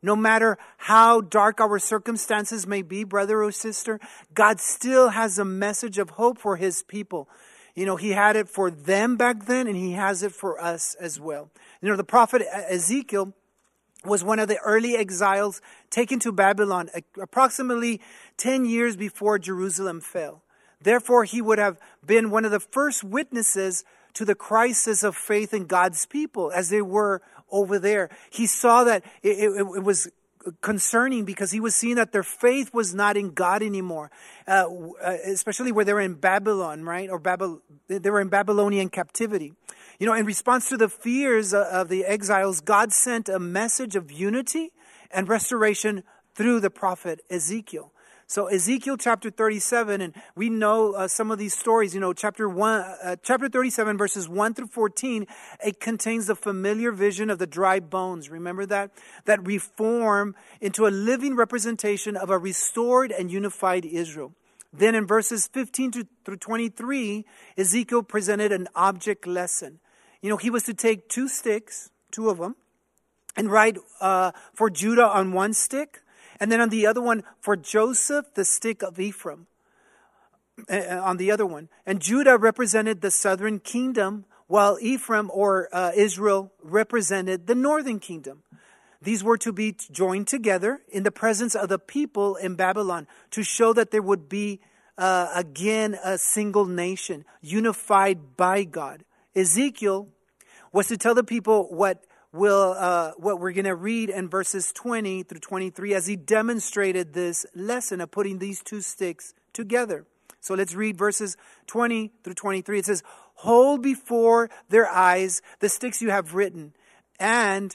No matter how dark our circumstances may be, brother or sister, God still has a message of hope for his people. You know, he had it for them back then, and he has it for us as well. You know, the prophet Ezekiel was one of the early exiles taken to Babylon approximately 10 years before Jerusalem fell. Therefore, he would have been one of the first witnesses to the crisis of faith in God's people as they were over there. He saw that it was concerning because he was seeing that their faith was not in God anymore, especially where they were in Babylon, right? Or they were in Babylonian captivity. You know, in response to the fears of the exiles, God sent a message of unity and restoration through the prophet Ezekiel. So Ezekiel chapter 37, and we know some of these stories. You know, chapter 37, verses 1 through 14, it contains the familiar vision of the dry bones. Remember that reform into a living representation of a restored and unified Israel. Then in verses 15 through 23, Ezekiel presented an object lesson. You know, he was to take two sticks, two of them, and write for Judah on one stick, and then on the other one for Joseph, the stick of Ephraim, on the other one. And Judah represented the southern kingdom, while Ephraim or Israel represented the northern kingdom. These were to be joined together in the presence of the people in Babylon to show that there would be, again, a single nation unified by God. Ezekiel was to tell the people what we're going to read in verses 20 through 23 as he demonstrated this lesson of putting these two sticks together. So let's read verses 20 through 23. It says, "Hold before their eyes the sticks you have written on,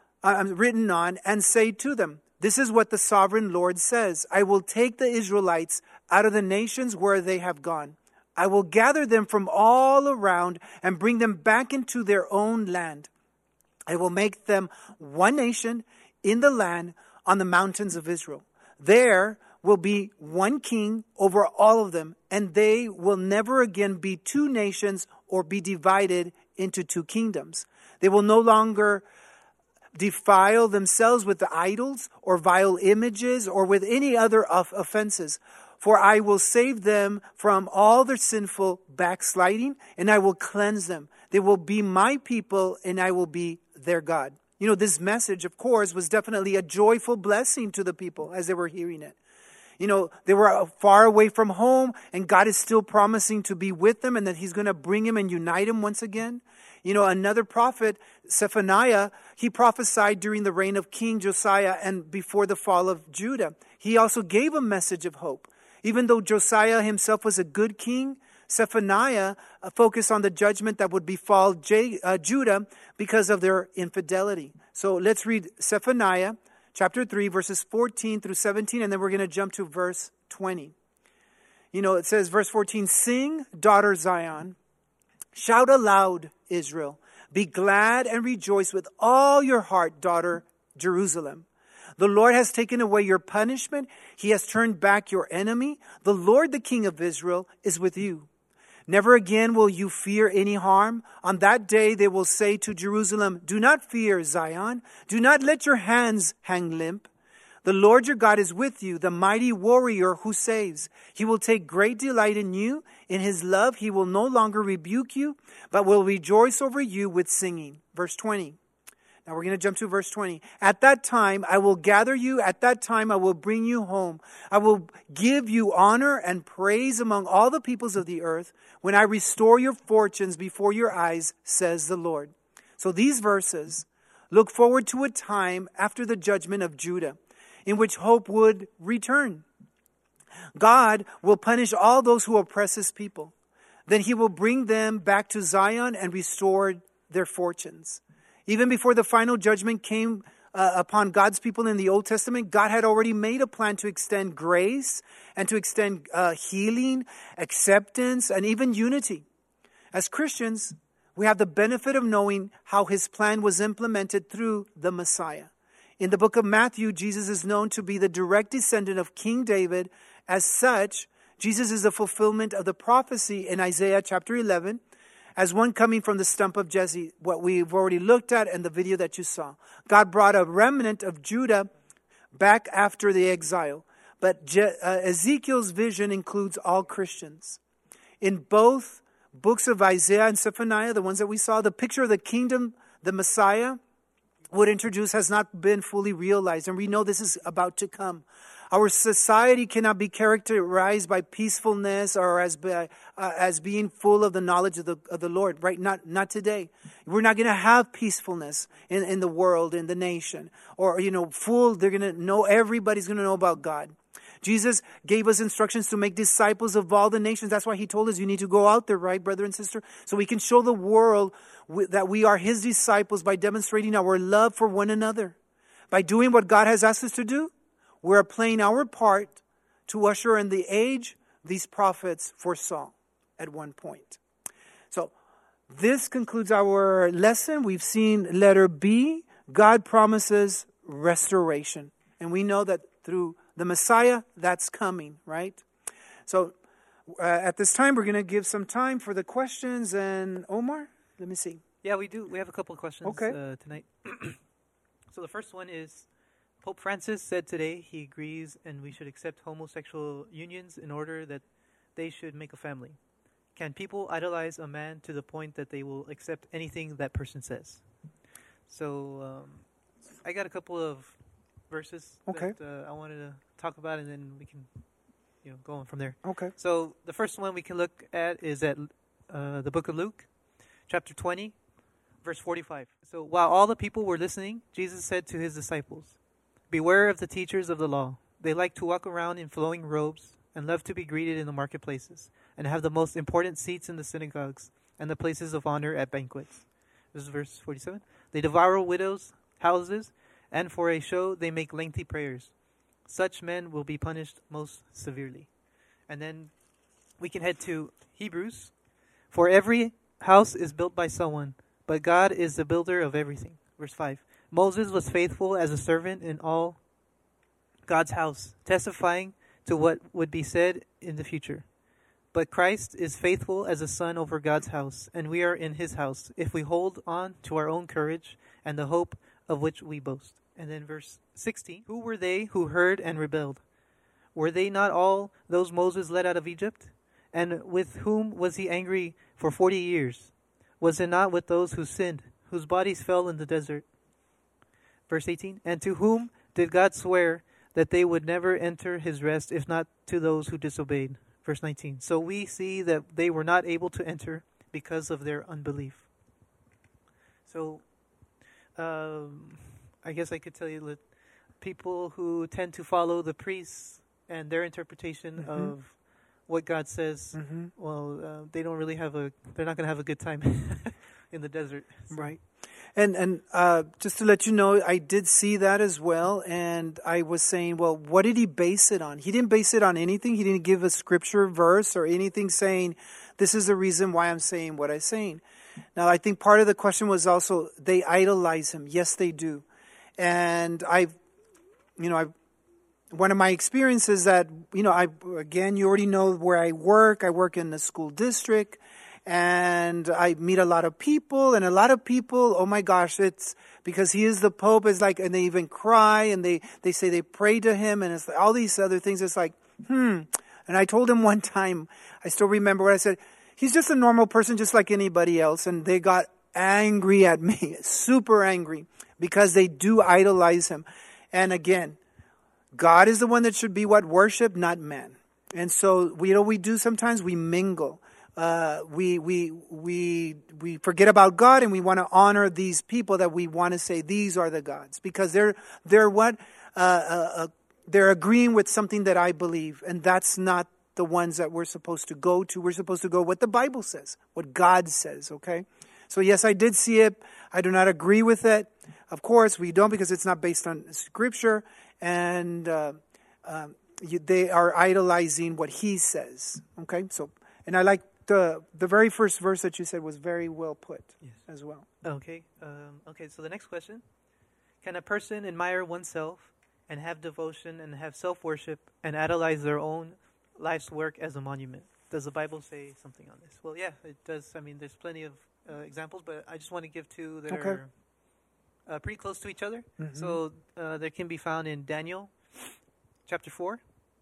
and say to them, this is what the sovereign Lord says. I will take the Israelites out of the nations where they have gone. I will gather them from all around and bring them back into their own land. I will make them one nation in the land on the mountains of Israel. There will be one king over all of them, and they will never again be two nations or be divided into two kingdoms. They will no longer defile themselves with the idols or vile images or with any other offenses. For I will save them from all their sinful backsliding, and I will cleanse them. They will be my people, and I will be their God." You know, this message, of course, was definitely a joyful blessing to the people as they were hearing it. You know, they were far away from home, and God is still promising to be with them and that he's going to bring them and unite them once again. You know, another prophet, Zephaniah, he prophesied during the reign of King Josiah and before the fall of Judah. He also gave a message of hope. Even though Josiah himself was a good king, Zephaniah focused on the judgment that would befall Judah because of their infidelity. So let's read Zephaniah chapter 3, verses 14 through 17, and then we're going to jump to verse 20. You know, it says, verse 14, "Sing, daughter Zion. Shout aloud, Israel. Be glad and rejoice with all your heart, daughter Jerusalem. The Lord has taken away your punishment. He has turned back your enemy. The Lord, the King of Israel, is with you. Never again will you fear any harm. On that day they will say to Jerusalem, do not fear, Zion. Do not let your hands hang limp. The Lord your God is with you, the mighty warrior who saves. He will take great delight in you. In his love he will no longer rebuke you, but will rejoice over you with singing." Verse 20. Now we're going to jump to verse 20. "At that time I will gather you. At that time I will bring you home. I will give you honor and praise among all the peoples of the earth when I restore your fortunes before your eyes, says the Lord." So these verses look forward to a time after the judgment of Judah in which hope would return. God will punish all those who oppress his people. Then he will bring them back to Zion and restore their fortunes. Even before the final judgment came upon God's people in the Old Testament, God had already made a plan to extend grace and to extend healing, acceptance, and even unity. As Christians, we have the benefit of knowing how his plan was implemented through the Messiah. In the book of Matthew, Jesus is known to be the direct descendant of King David. As such, Jesus is the fulfillment of the prophecy in Isaiah chapter 11, as one coming from the stump of Jesse, what we've already looked at in the video that you saw. God brought a remnant of Judah back after the exile. But Ezekiel's vision includes all Christians. In both books of Isaiah and Zephaniah, the ones that we saw, the picture of the kingdom, the Messiah would introduce, has not been fully realized. And we know this is about to come. Our society cannot be characterized by peacefulness or as being full of the knowledge of the Lord, right? Not today. We're not going to have peacefulness in the world, in the nation, or they're going to know, everybody's going to know about God. Jesus gave us instructions to make disciples of all the nations. That's why he told us you need to go out there, right, brother and sister? So we can show the world that we are his disciples by demonstrating our love for one another. By doing what God has asked us to do, we're playing our part to usher in the age these prophets foresaw at one point. So this concludes our lesson. We've seen letter B. God promises restoration. And we know that through the Messiah, that's coming, right? So at this time, we're going to give some time for the questions. And Omar, let me see.
Yeah, we do. We have a couple of questions tonight. So the first one is, Pope Francis said today he agrees and we should accept homosexual unions in order that they should make a family. Can people idolize a man to the point that they will accept anything that person says? So I got a couple of verses that I wanted to talk about, and then we can go on from there.
Okay.
So the first one we can look at is at the book of Luke, chapter 20, verse 45. So while all the people were listening, Jesus said to his disciples, "Beware of the teachers of the law. They like to walk around in flowing robes and love to be greeted in the marketplaces and have the most important seats in the synagogues and the places of honor at banquets." This is verse 47. "They devour widows' houses, and for a show they make lengthy prayers. Such men will be punished most severely." And then we can head to Hebrews. "For every house is built by someone, but God is the builder of everything." Verse 5. "Moses was faithful as a servant in all God's house, testifying to what would be said in the future. But Christ is faithful as a son over God's house, and we are in his house, if we hold on to our own courage and the hope of which we boast." And then verse 16. "Who were they who heard and rebelled? Were they not all those Moses led out of Egypt? And with whom was he angry for 40 years? Was it not with those who sinned, whose bodies fell in the desert?" Verse 18. "And to whom did God swear that they would never enter his rest, if not to those who disobeyed?" Verse 19. So we see that they were not able to enter because of their unbelief. So I guess I could tell you that people who tend to follow the priests and their interpretation of what God says, they don't really they're not going to have a good time in the desert. So.
Right. And just to let you know, I did see that as well. And I was saying, well, what did he base it on? He didn't base it on anything. He didn't give a scripture verse or anything saying, this is the reason why I'm saying what I'm saying. Now, I think part of the question was also, they idolize him. Yes, they do. And one of my experiences that, you already know where I work. I work in the school district. And I meet a lot of people, and a lot of people, oh my gosh, it's because he is the Pope, it's like, and they even cry, and they say they pray to him, and it's all these other things. It's like, And I told him one time, I still remember what I said, he's just a normal person, just like anybody else. And they got angry at me, super angry, because they do idolize him. And again, God is the one that should be worship, not man. And so, we do sometimes, we mingle. We forget about God, and we want to honor these people that we want to say these are the gods, because they're agreeing with something that I believe, and that's not the ones that we're supposed to go to. We're supposed to go what the Bible says, what God says. Okay, so yes, I did see it. I do not agree with it. Of course, we don't, because it's not based on Scripture, and they are idolizing what he says. Okay, so and I like. The very first verse that you said was very well put as well.
Okay. So the next question. Can a person admire oneself and have devotion and have self-worship and idolize their own life's work as a monument? Does the Bible say something on this? Well, yeah, it does. I mean, there's plenty of examples, but I just want to give two that are pretty close to each other. So they can be found in Daniel chapter 4,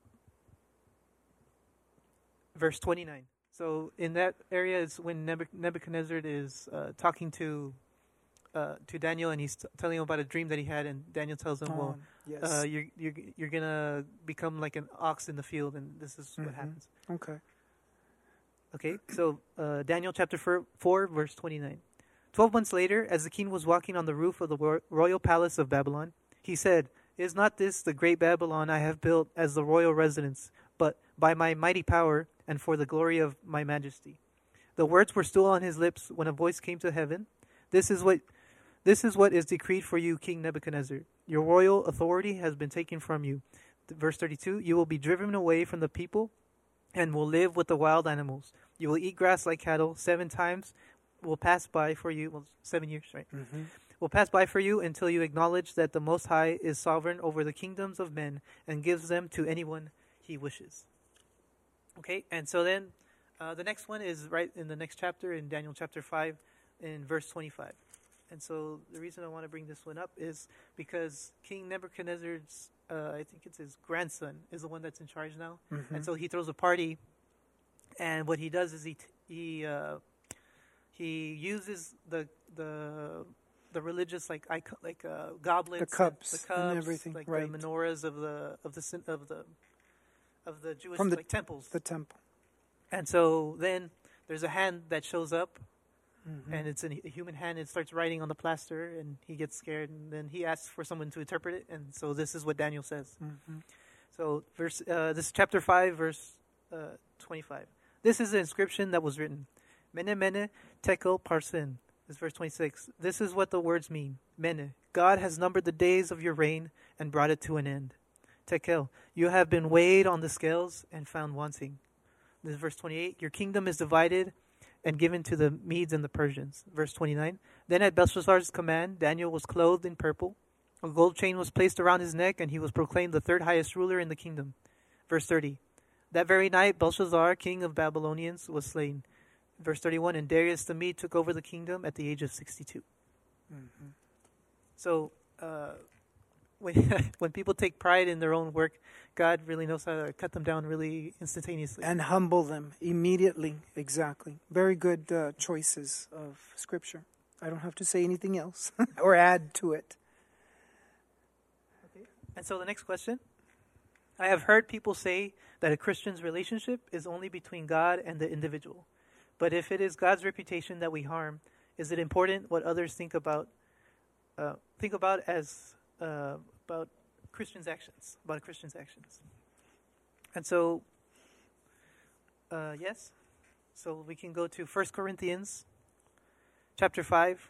verse 29. So in that area is when Nebuchadnezzar is talking to Daniel, and he's telling him about a dream that he had, and Daniel tells him, "Well,
yes.
you're gonna become like an ox in the field, and this is what happens."
Okay.
Okay, so Daniel chapter 4, verse 29. 12 months later, as the king was walking on the roof of the royal palace of Babylon, he said, "Is not this the great Babylon I have built as the royal residence, but by my mighty power and for the glory of my majesty?" The words were still on his lips when a voice came to heaven. This is what is decreed for you, King Nebuchadnezzar. Your royal authority has been taken from you. Verse 32, you will be driven away from the people and will live with the wild animals. You will eat grass like cattle. 7 times will pass by for you. Well, 7 years, right? Will pass by for you until you acknowledge that the Most High is sovereign over the kingdoms of men and gives them to anyone he wishes. Okay, and so then the next one is right in the next chapter, in Daniel chapter 5, in verse 25. And so the reason I want to bring this one up is because King Nebuchadnezzar's, I think it's his grandson, is the one that's in charge now. And so he throws a party, and what he does is he uses the religious goblets,
the cups,
the cups,
and everything,
like
right?
the menorahs of the Jewish
From the
temples.
The temple.
And so then there's a hand that shows up, and it's a human hand. It starts writing on the plaster, and he gets scared, and then he asks for someone to interpret it. And so this is what Daniel says. So this is chapter 5, verse 25. This is the inscription that was written. Mene, mene, tekel, parsin. This is verse 26. This is what the words mean. Mene, God has numbered the days of your reign and brought it to an end. Tekel, you have been weighed on the scales and found wanting. This is verse 28. Your kingdom is divided and given to the Medes and the Persians. Verse 29. Then at Belshazzar's command, Daniel was clothed in purple. A gold chain was placed around his neck, and he was proclaimed the 3rd highest ruler in the kingdom. Verse 30. That very night, Belshazzar, king of Babylonians, was slain. Verse 31. And Darius the Mede took over the kingdom at the age of 62. So, when people take pride in their own work, God really knows how to cut them down really instantaneously.
And humble them immediately. Exactly. Very good choices of Scripture. I don't have to say anything else or add to it.
Okay. And so the next question. I have heard people say that a Christian's relationship is only between God and the individual. But if it is God's reputation that we harm, is it important what others think about Christians' actions, about a Christian's actions? And so, yes. So we can go to 1 Corinthians chapter 5,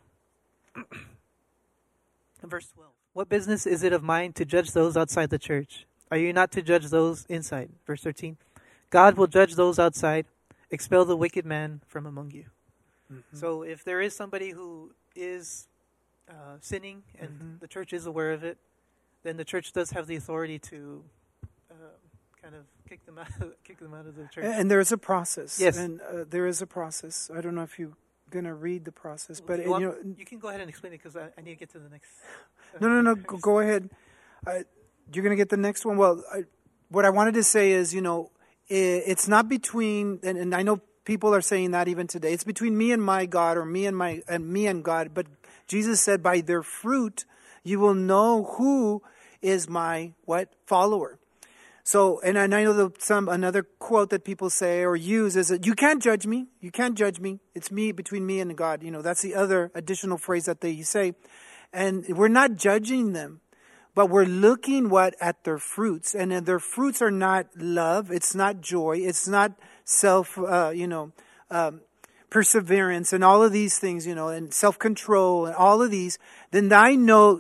verse 12. What business is it of mine to judge those outside the church? Are you not to judge those inside? Verse 13. God will judge those outside. Expel the wicked man from among you. So if there is somebody who is sinning and the church is aware of it, then the church does have the authority to kind of kick them out of the church.
And there is a process.
Yes.
And there is a process. I don't know if you're going to read the process, but
you can go ahead and explain it because I need to get to the next.
No. Go ahead. You're going to get the next one. Well, what I wanted to say is, it's not between, and I know people are saying that even today. It's between me and my God, or me and God. But Jesus said, "By their fruit, you will know who is my follower." So, and I know another quote that people say or use is that you can't judge me. You can't judge me. It's me, between me and God. That's the other additional phrase that they say. And we're not judging them, but we're looking at their fruits. And their fruits are not love. It's not joy. It's not perseverance and all of these things, and self-control and all of these. Then I know,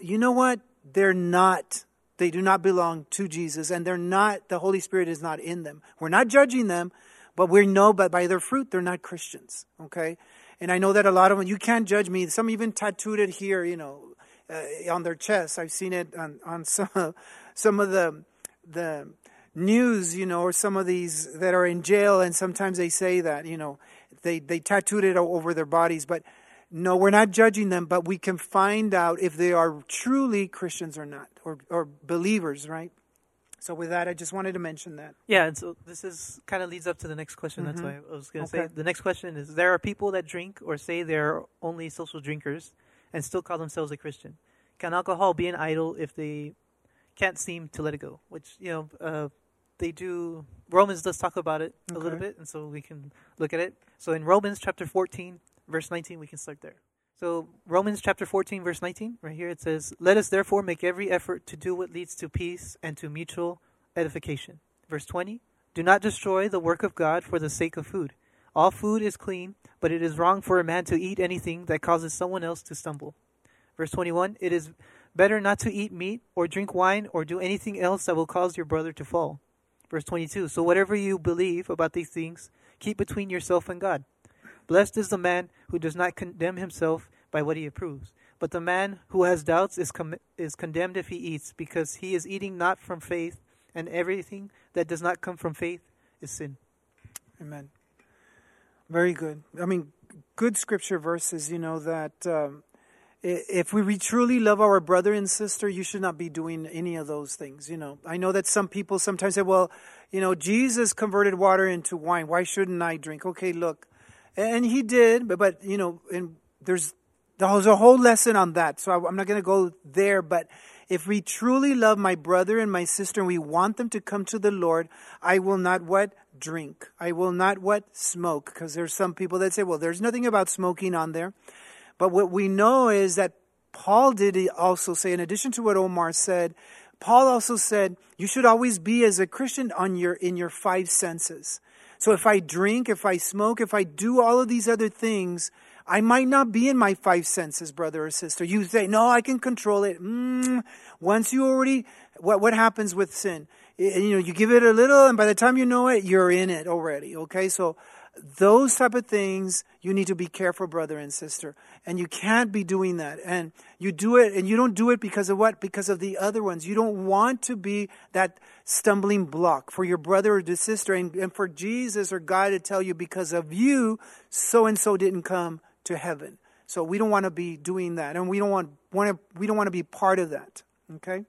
they do not belong to Jesus, and the Holy Spirit is not in them. We're not judging them, but we know by their fruit, they're not Christians. Okay. And I know that a lot of them, you can't judge me. Some even tattooed it here, on their chest. I've seen it on some of the news, or some of these that are in jail, and sometimes they say that, they tattooed it over their bodies. But No, we're not judging them, but we can find out if they are truly Christians or not, or believers, right? So with that, I just wanted to mention that.
Yeah, and so this is kind of leads up to the next question. That's why I was going to say the next question is: there are people that drink or say they're only social drinkers and still call themselves a Christian. Can alcohol be an idol if they can't seem to let it go? Which they do. Romans does talk about it a little bit, and so we can look at it. So in Romans chapter 14, verse 19, we can start there. So Romans chapter 14, verse 19, right here it says, "Let us therefore make every effort to do what leads to peace and to mutual edification." Verse 20, "Do not destroy the work of God for the sake of food. All food is clean, but it is wrong for a man to eat anything that causes someone else to stumble." Verse 21, "It is better not to eat meat or drink wine or do anything else that will cause your brother to fall." Verse 22, "So whatever you believe about these things, keep between yourself and God. Blessed is the man who does not condemn himself by what he approves. But the man who has doubts is condemned if he eats, because he is eating not from faith, and everything that does not come from faith is sin."
Amen. Very good. I mean, good scripture verses, that if we truly love our brother and sister, you should not be doing any of those things. I know that some people sometimes say, well, Jesus converted water into wine. Why shouldn't I drink? Okay, look. And he did, but and there's a whole lesson on that. So I'm not going to go there. But if we truly love my brother and my sister and we want them to come to the Lord, I will not drink. I will not smoke. Because there's some people that say, well, there's nothing about smoking on there. But what we know is that Paul did also say, in addition to what Omar said, Paul also said, you should always be as a Christian in your five senses. So if I drink, if I smoke, if I do all of these other things, I might not be in my five senses, brother or sister. You say, no, I can control it. Once you already, what happens with sin? You give it a little, and by the time you know it, you're in it already. Okay, so those type of things, you need to be careful, brother and sister. And you can't be doing that. And you do it, and you don't do it because of what? Because of the other ones. You don't want to be that stumbling block for your brother or the sister, and for Jesus or God to tell you, because of you, so-and-so didn't come to heaven. So we don't want to be doing that. And we don't want to be part of that. Okay?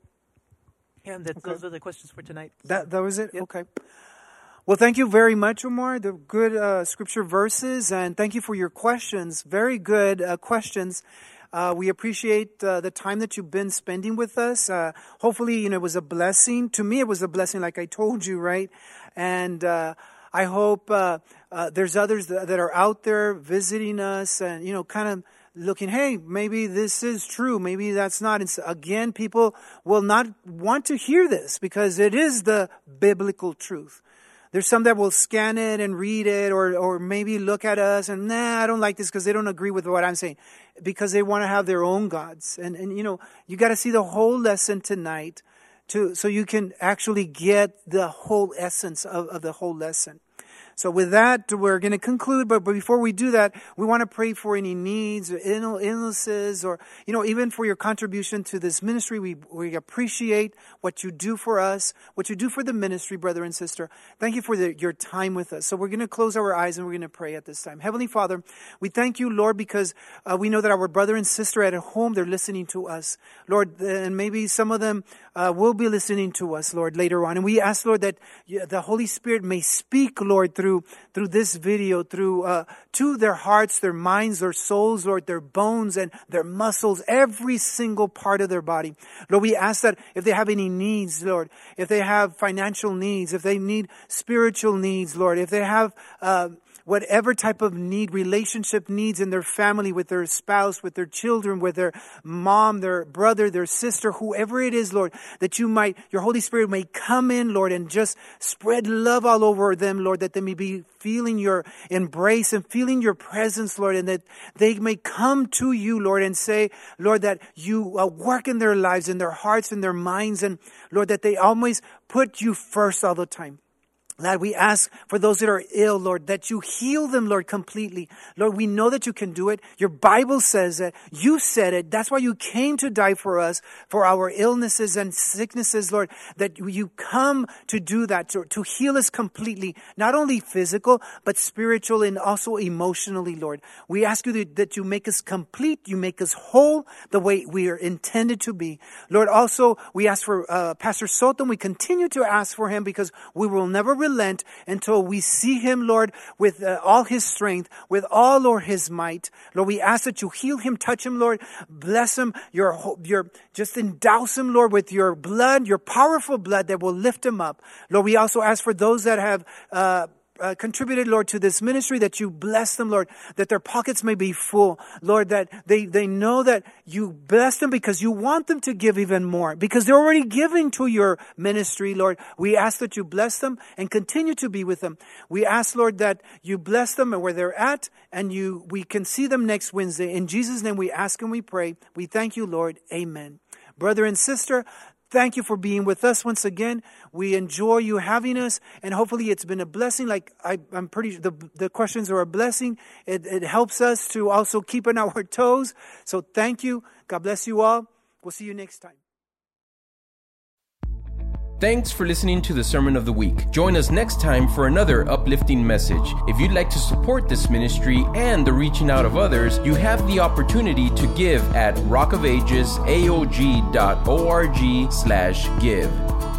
Yeah, those are the questions for tonight.
That was it?
Yep.
Okay. Well, thank you very much, Omar. The good scripture verses, and thank you for your questions. Very good questions. We appreciate the time that you've been spending with us. Hopefully, it was a blessing. To me, it was a blessing, like I told you, right? And I hope there's others that are out there visiting us and, kind of looking, hey, maybe this is true. Maybe that's not. And again, people will not want to hear this because it is the biblical truth. There's some that will scan it and read it or maybe look at us and, I don't like this because they don't agree with what I'm saying, because they want to have their own gods. And you got to see the whole lesson tonight so you can actually get the whole essence of the whole lesson. So with that, we're going to conclude. But before we do that, we want to pray for any needs, or illnesses, or, even for your contribution to this ministry. We appreciate what you do for us, what you do for the ministry, brother and sister. Thank you for your time with us. So we're going to close our eyes and we're going to pray at this time. Heavenly Father, we thank you, Lord, because we know that our brother and sister at home, they're listening to us. Lord, and maybe some of them will be listening to us, Lord, later on. And we ask, Lord, that the Holy Spirit may speak, Lord, through this video, to their hearts, their minds, their souls, Lord, their bones and their muscles, every single part of their body. Lord, we ask that if they have any needs, Lord, if they have financial needs, if they need spiritual needs, Lord, if they have whatever type of need, relationship needs in their family, with their spouse, with their children, with their mom, their brother, their sister, whoever it is, Lord, that your Holy Spirit may come in, Lord, and just spread love all over them, Lord, that they may be feeling your embrace and feeling your presence, Lord, and that they may come to you, Lord, and say, Lord, that you work in their lives, in their hearts, in their minds, and Lord, that they always put you first all the time. Lord, we ask for those that are ill, Lord, that you heal them, Lord, completely. Lord, we know that you can do it. Your Bible says it. You said it. That's why you came to die for us, for our illnesses and sicknesses, Lord, that you come to do that, to heal us completely, not only physical, but spiritual and also emotionally, Lord. We ask you that you make us complete, you make us whole the way we are intended to be. Lord, also, we ask for Pastor Soto. We continue to ask for him because we will never relent until we see him, Lord, with all his strength, with all, Lord, his might. Lord, we ask that you heal him, touch him, Lord, bless him, just endouse him, Lord, with your blood, your powerful blood that will lift him up. Lord, we also ask for those that have contributed, Lord, to this ministry, that you bless them, Lord, that their pockets may be full, Lord, that they know that you bless them because you want them to give even more, because they're already giving to your ministry, Lord. We ask that you bless them and continue to be with them. We ask, Lord, that you bless them and where they're at, and we can see them next Wednesday. In Jesus' name we ask and we pray. We thank you, Lord. Amen. Brother and sister, thank you for being with us once again. We enjoy you having us, and hopefully it's been a blessing. Like I'm pretty, the questions are a blessing. It helps us to also keep on our toes. So thank you. God bless you all. We'll see you next time.
Thanks for listening to the Sermon of the Week. Join us next time for another uplifting message. If you'd like to support this ministry and the reaching out of others, you have the opportunity to give at rockofagesaog.org/give.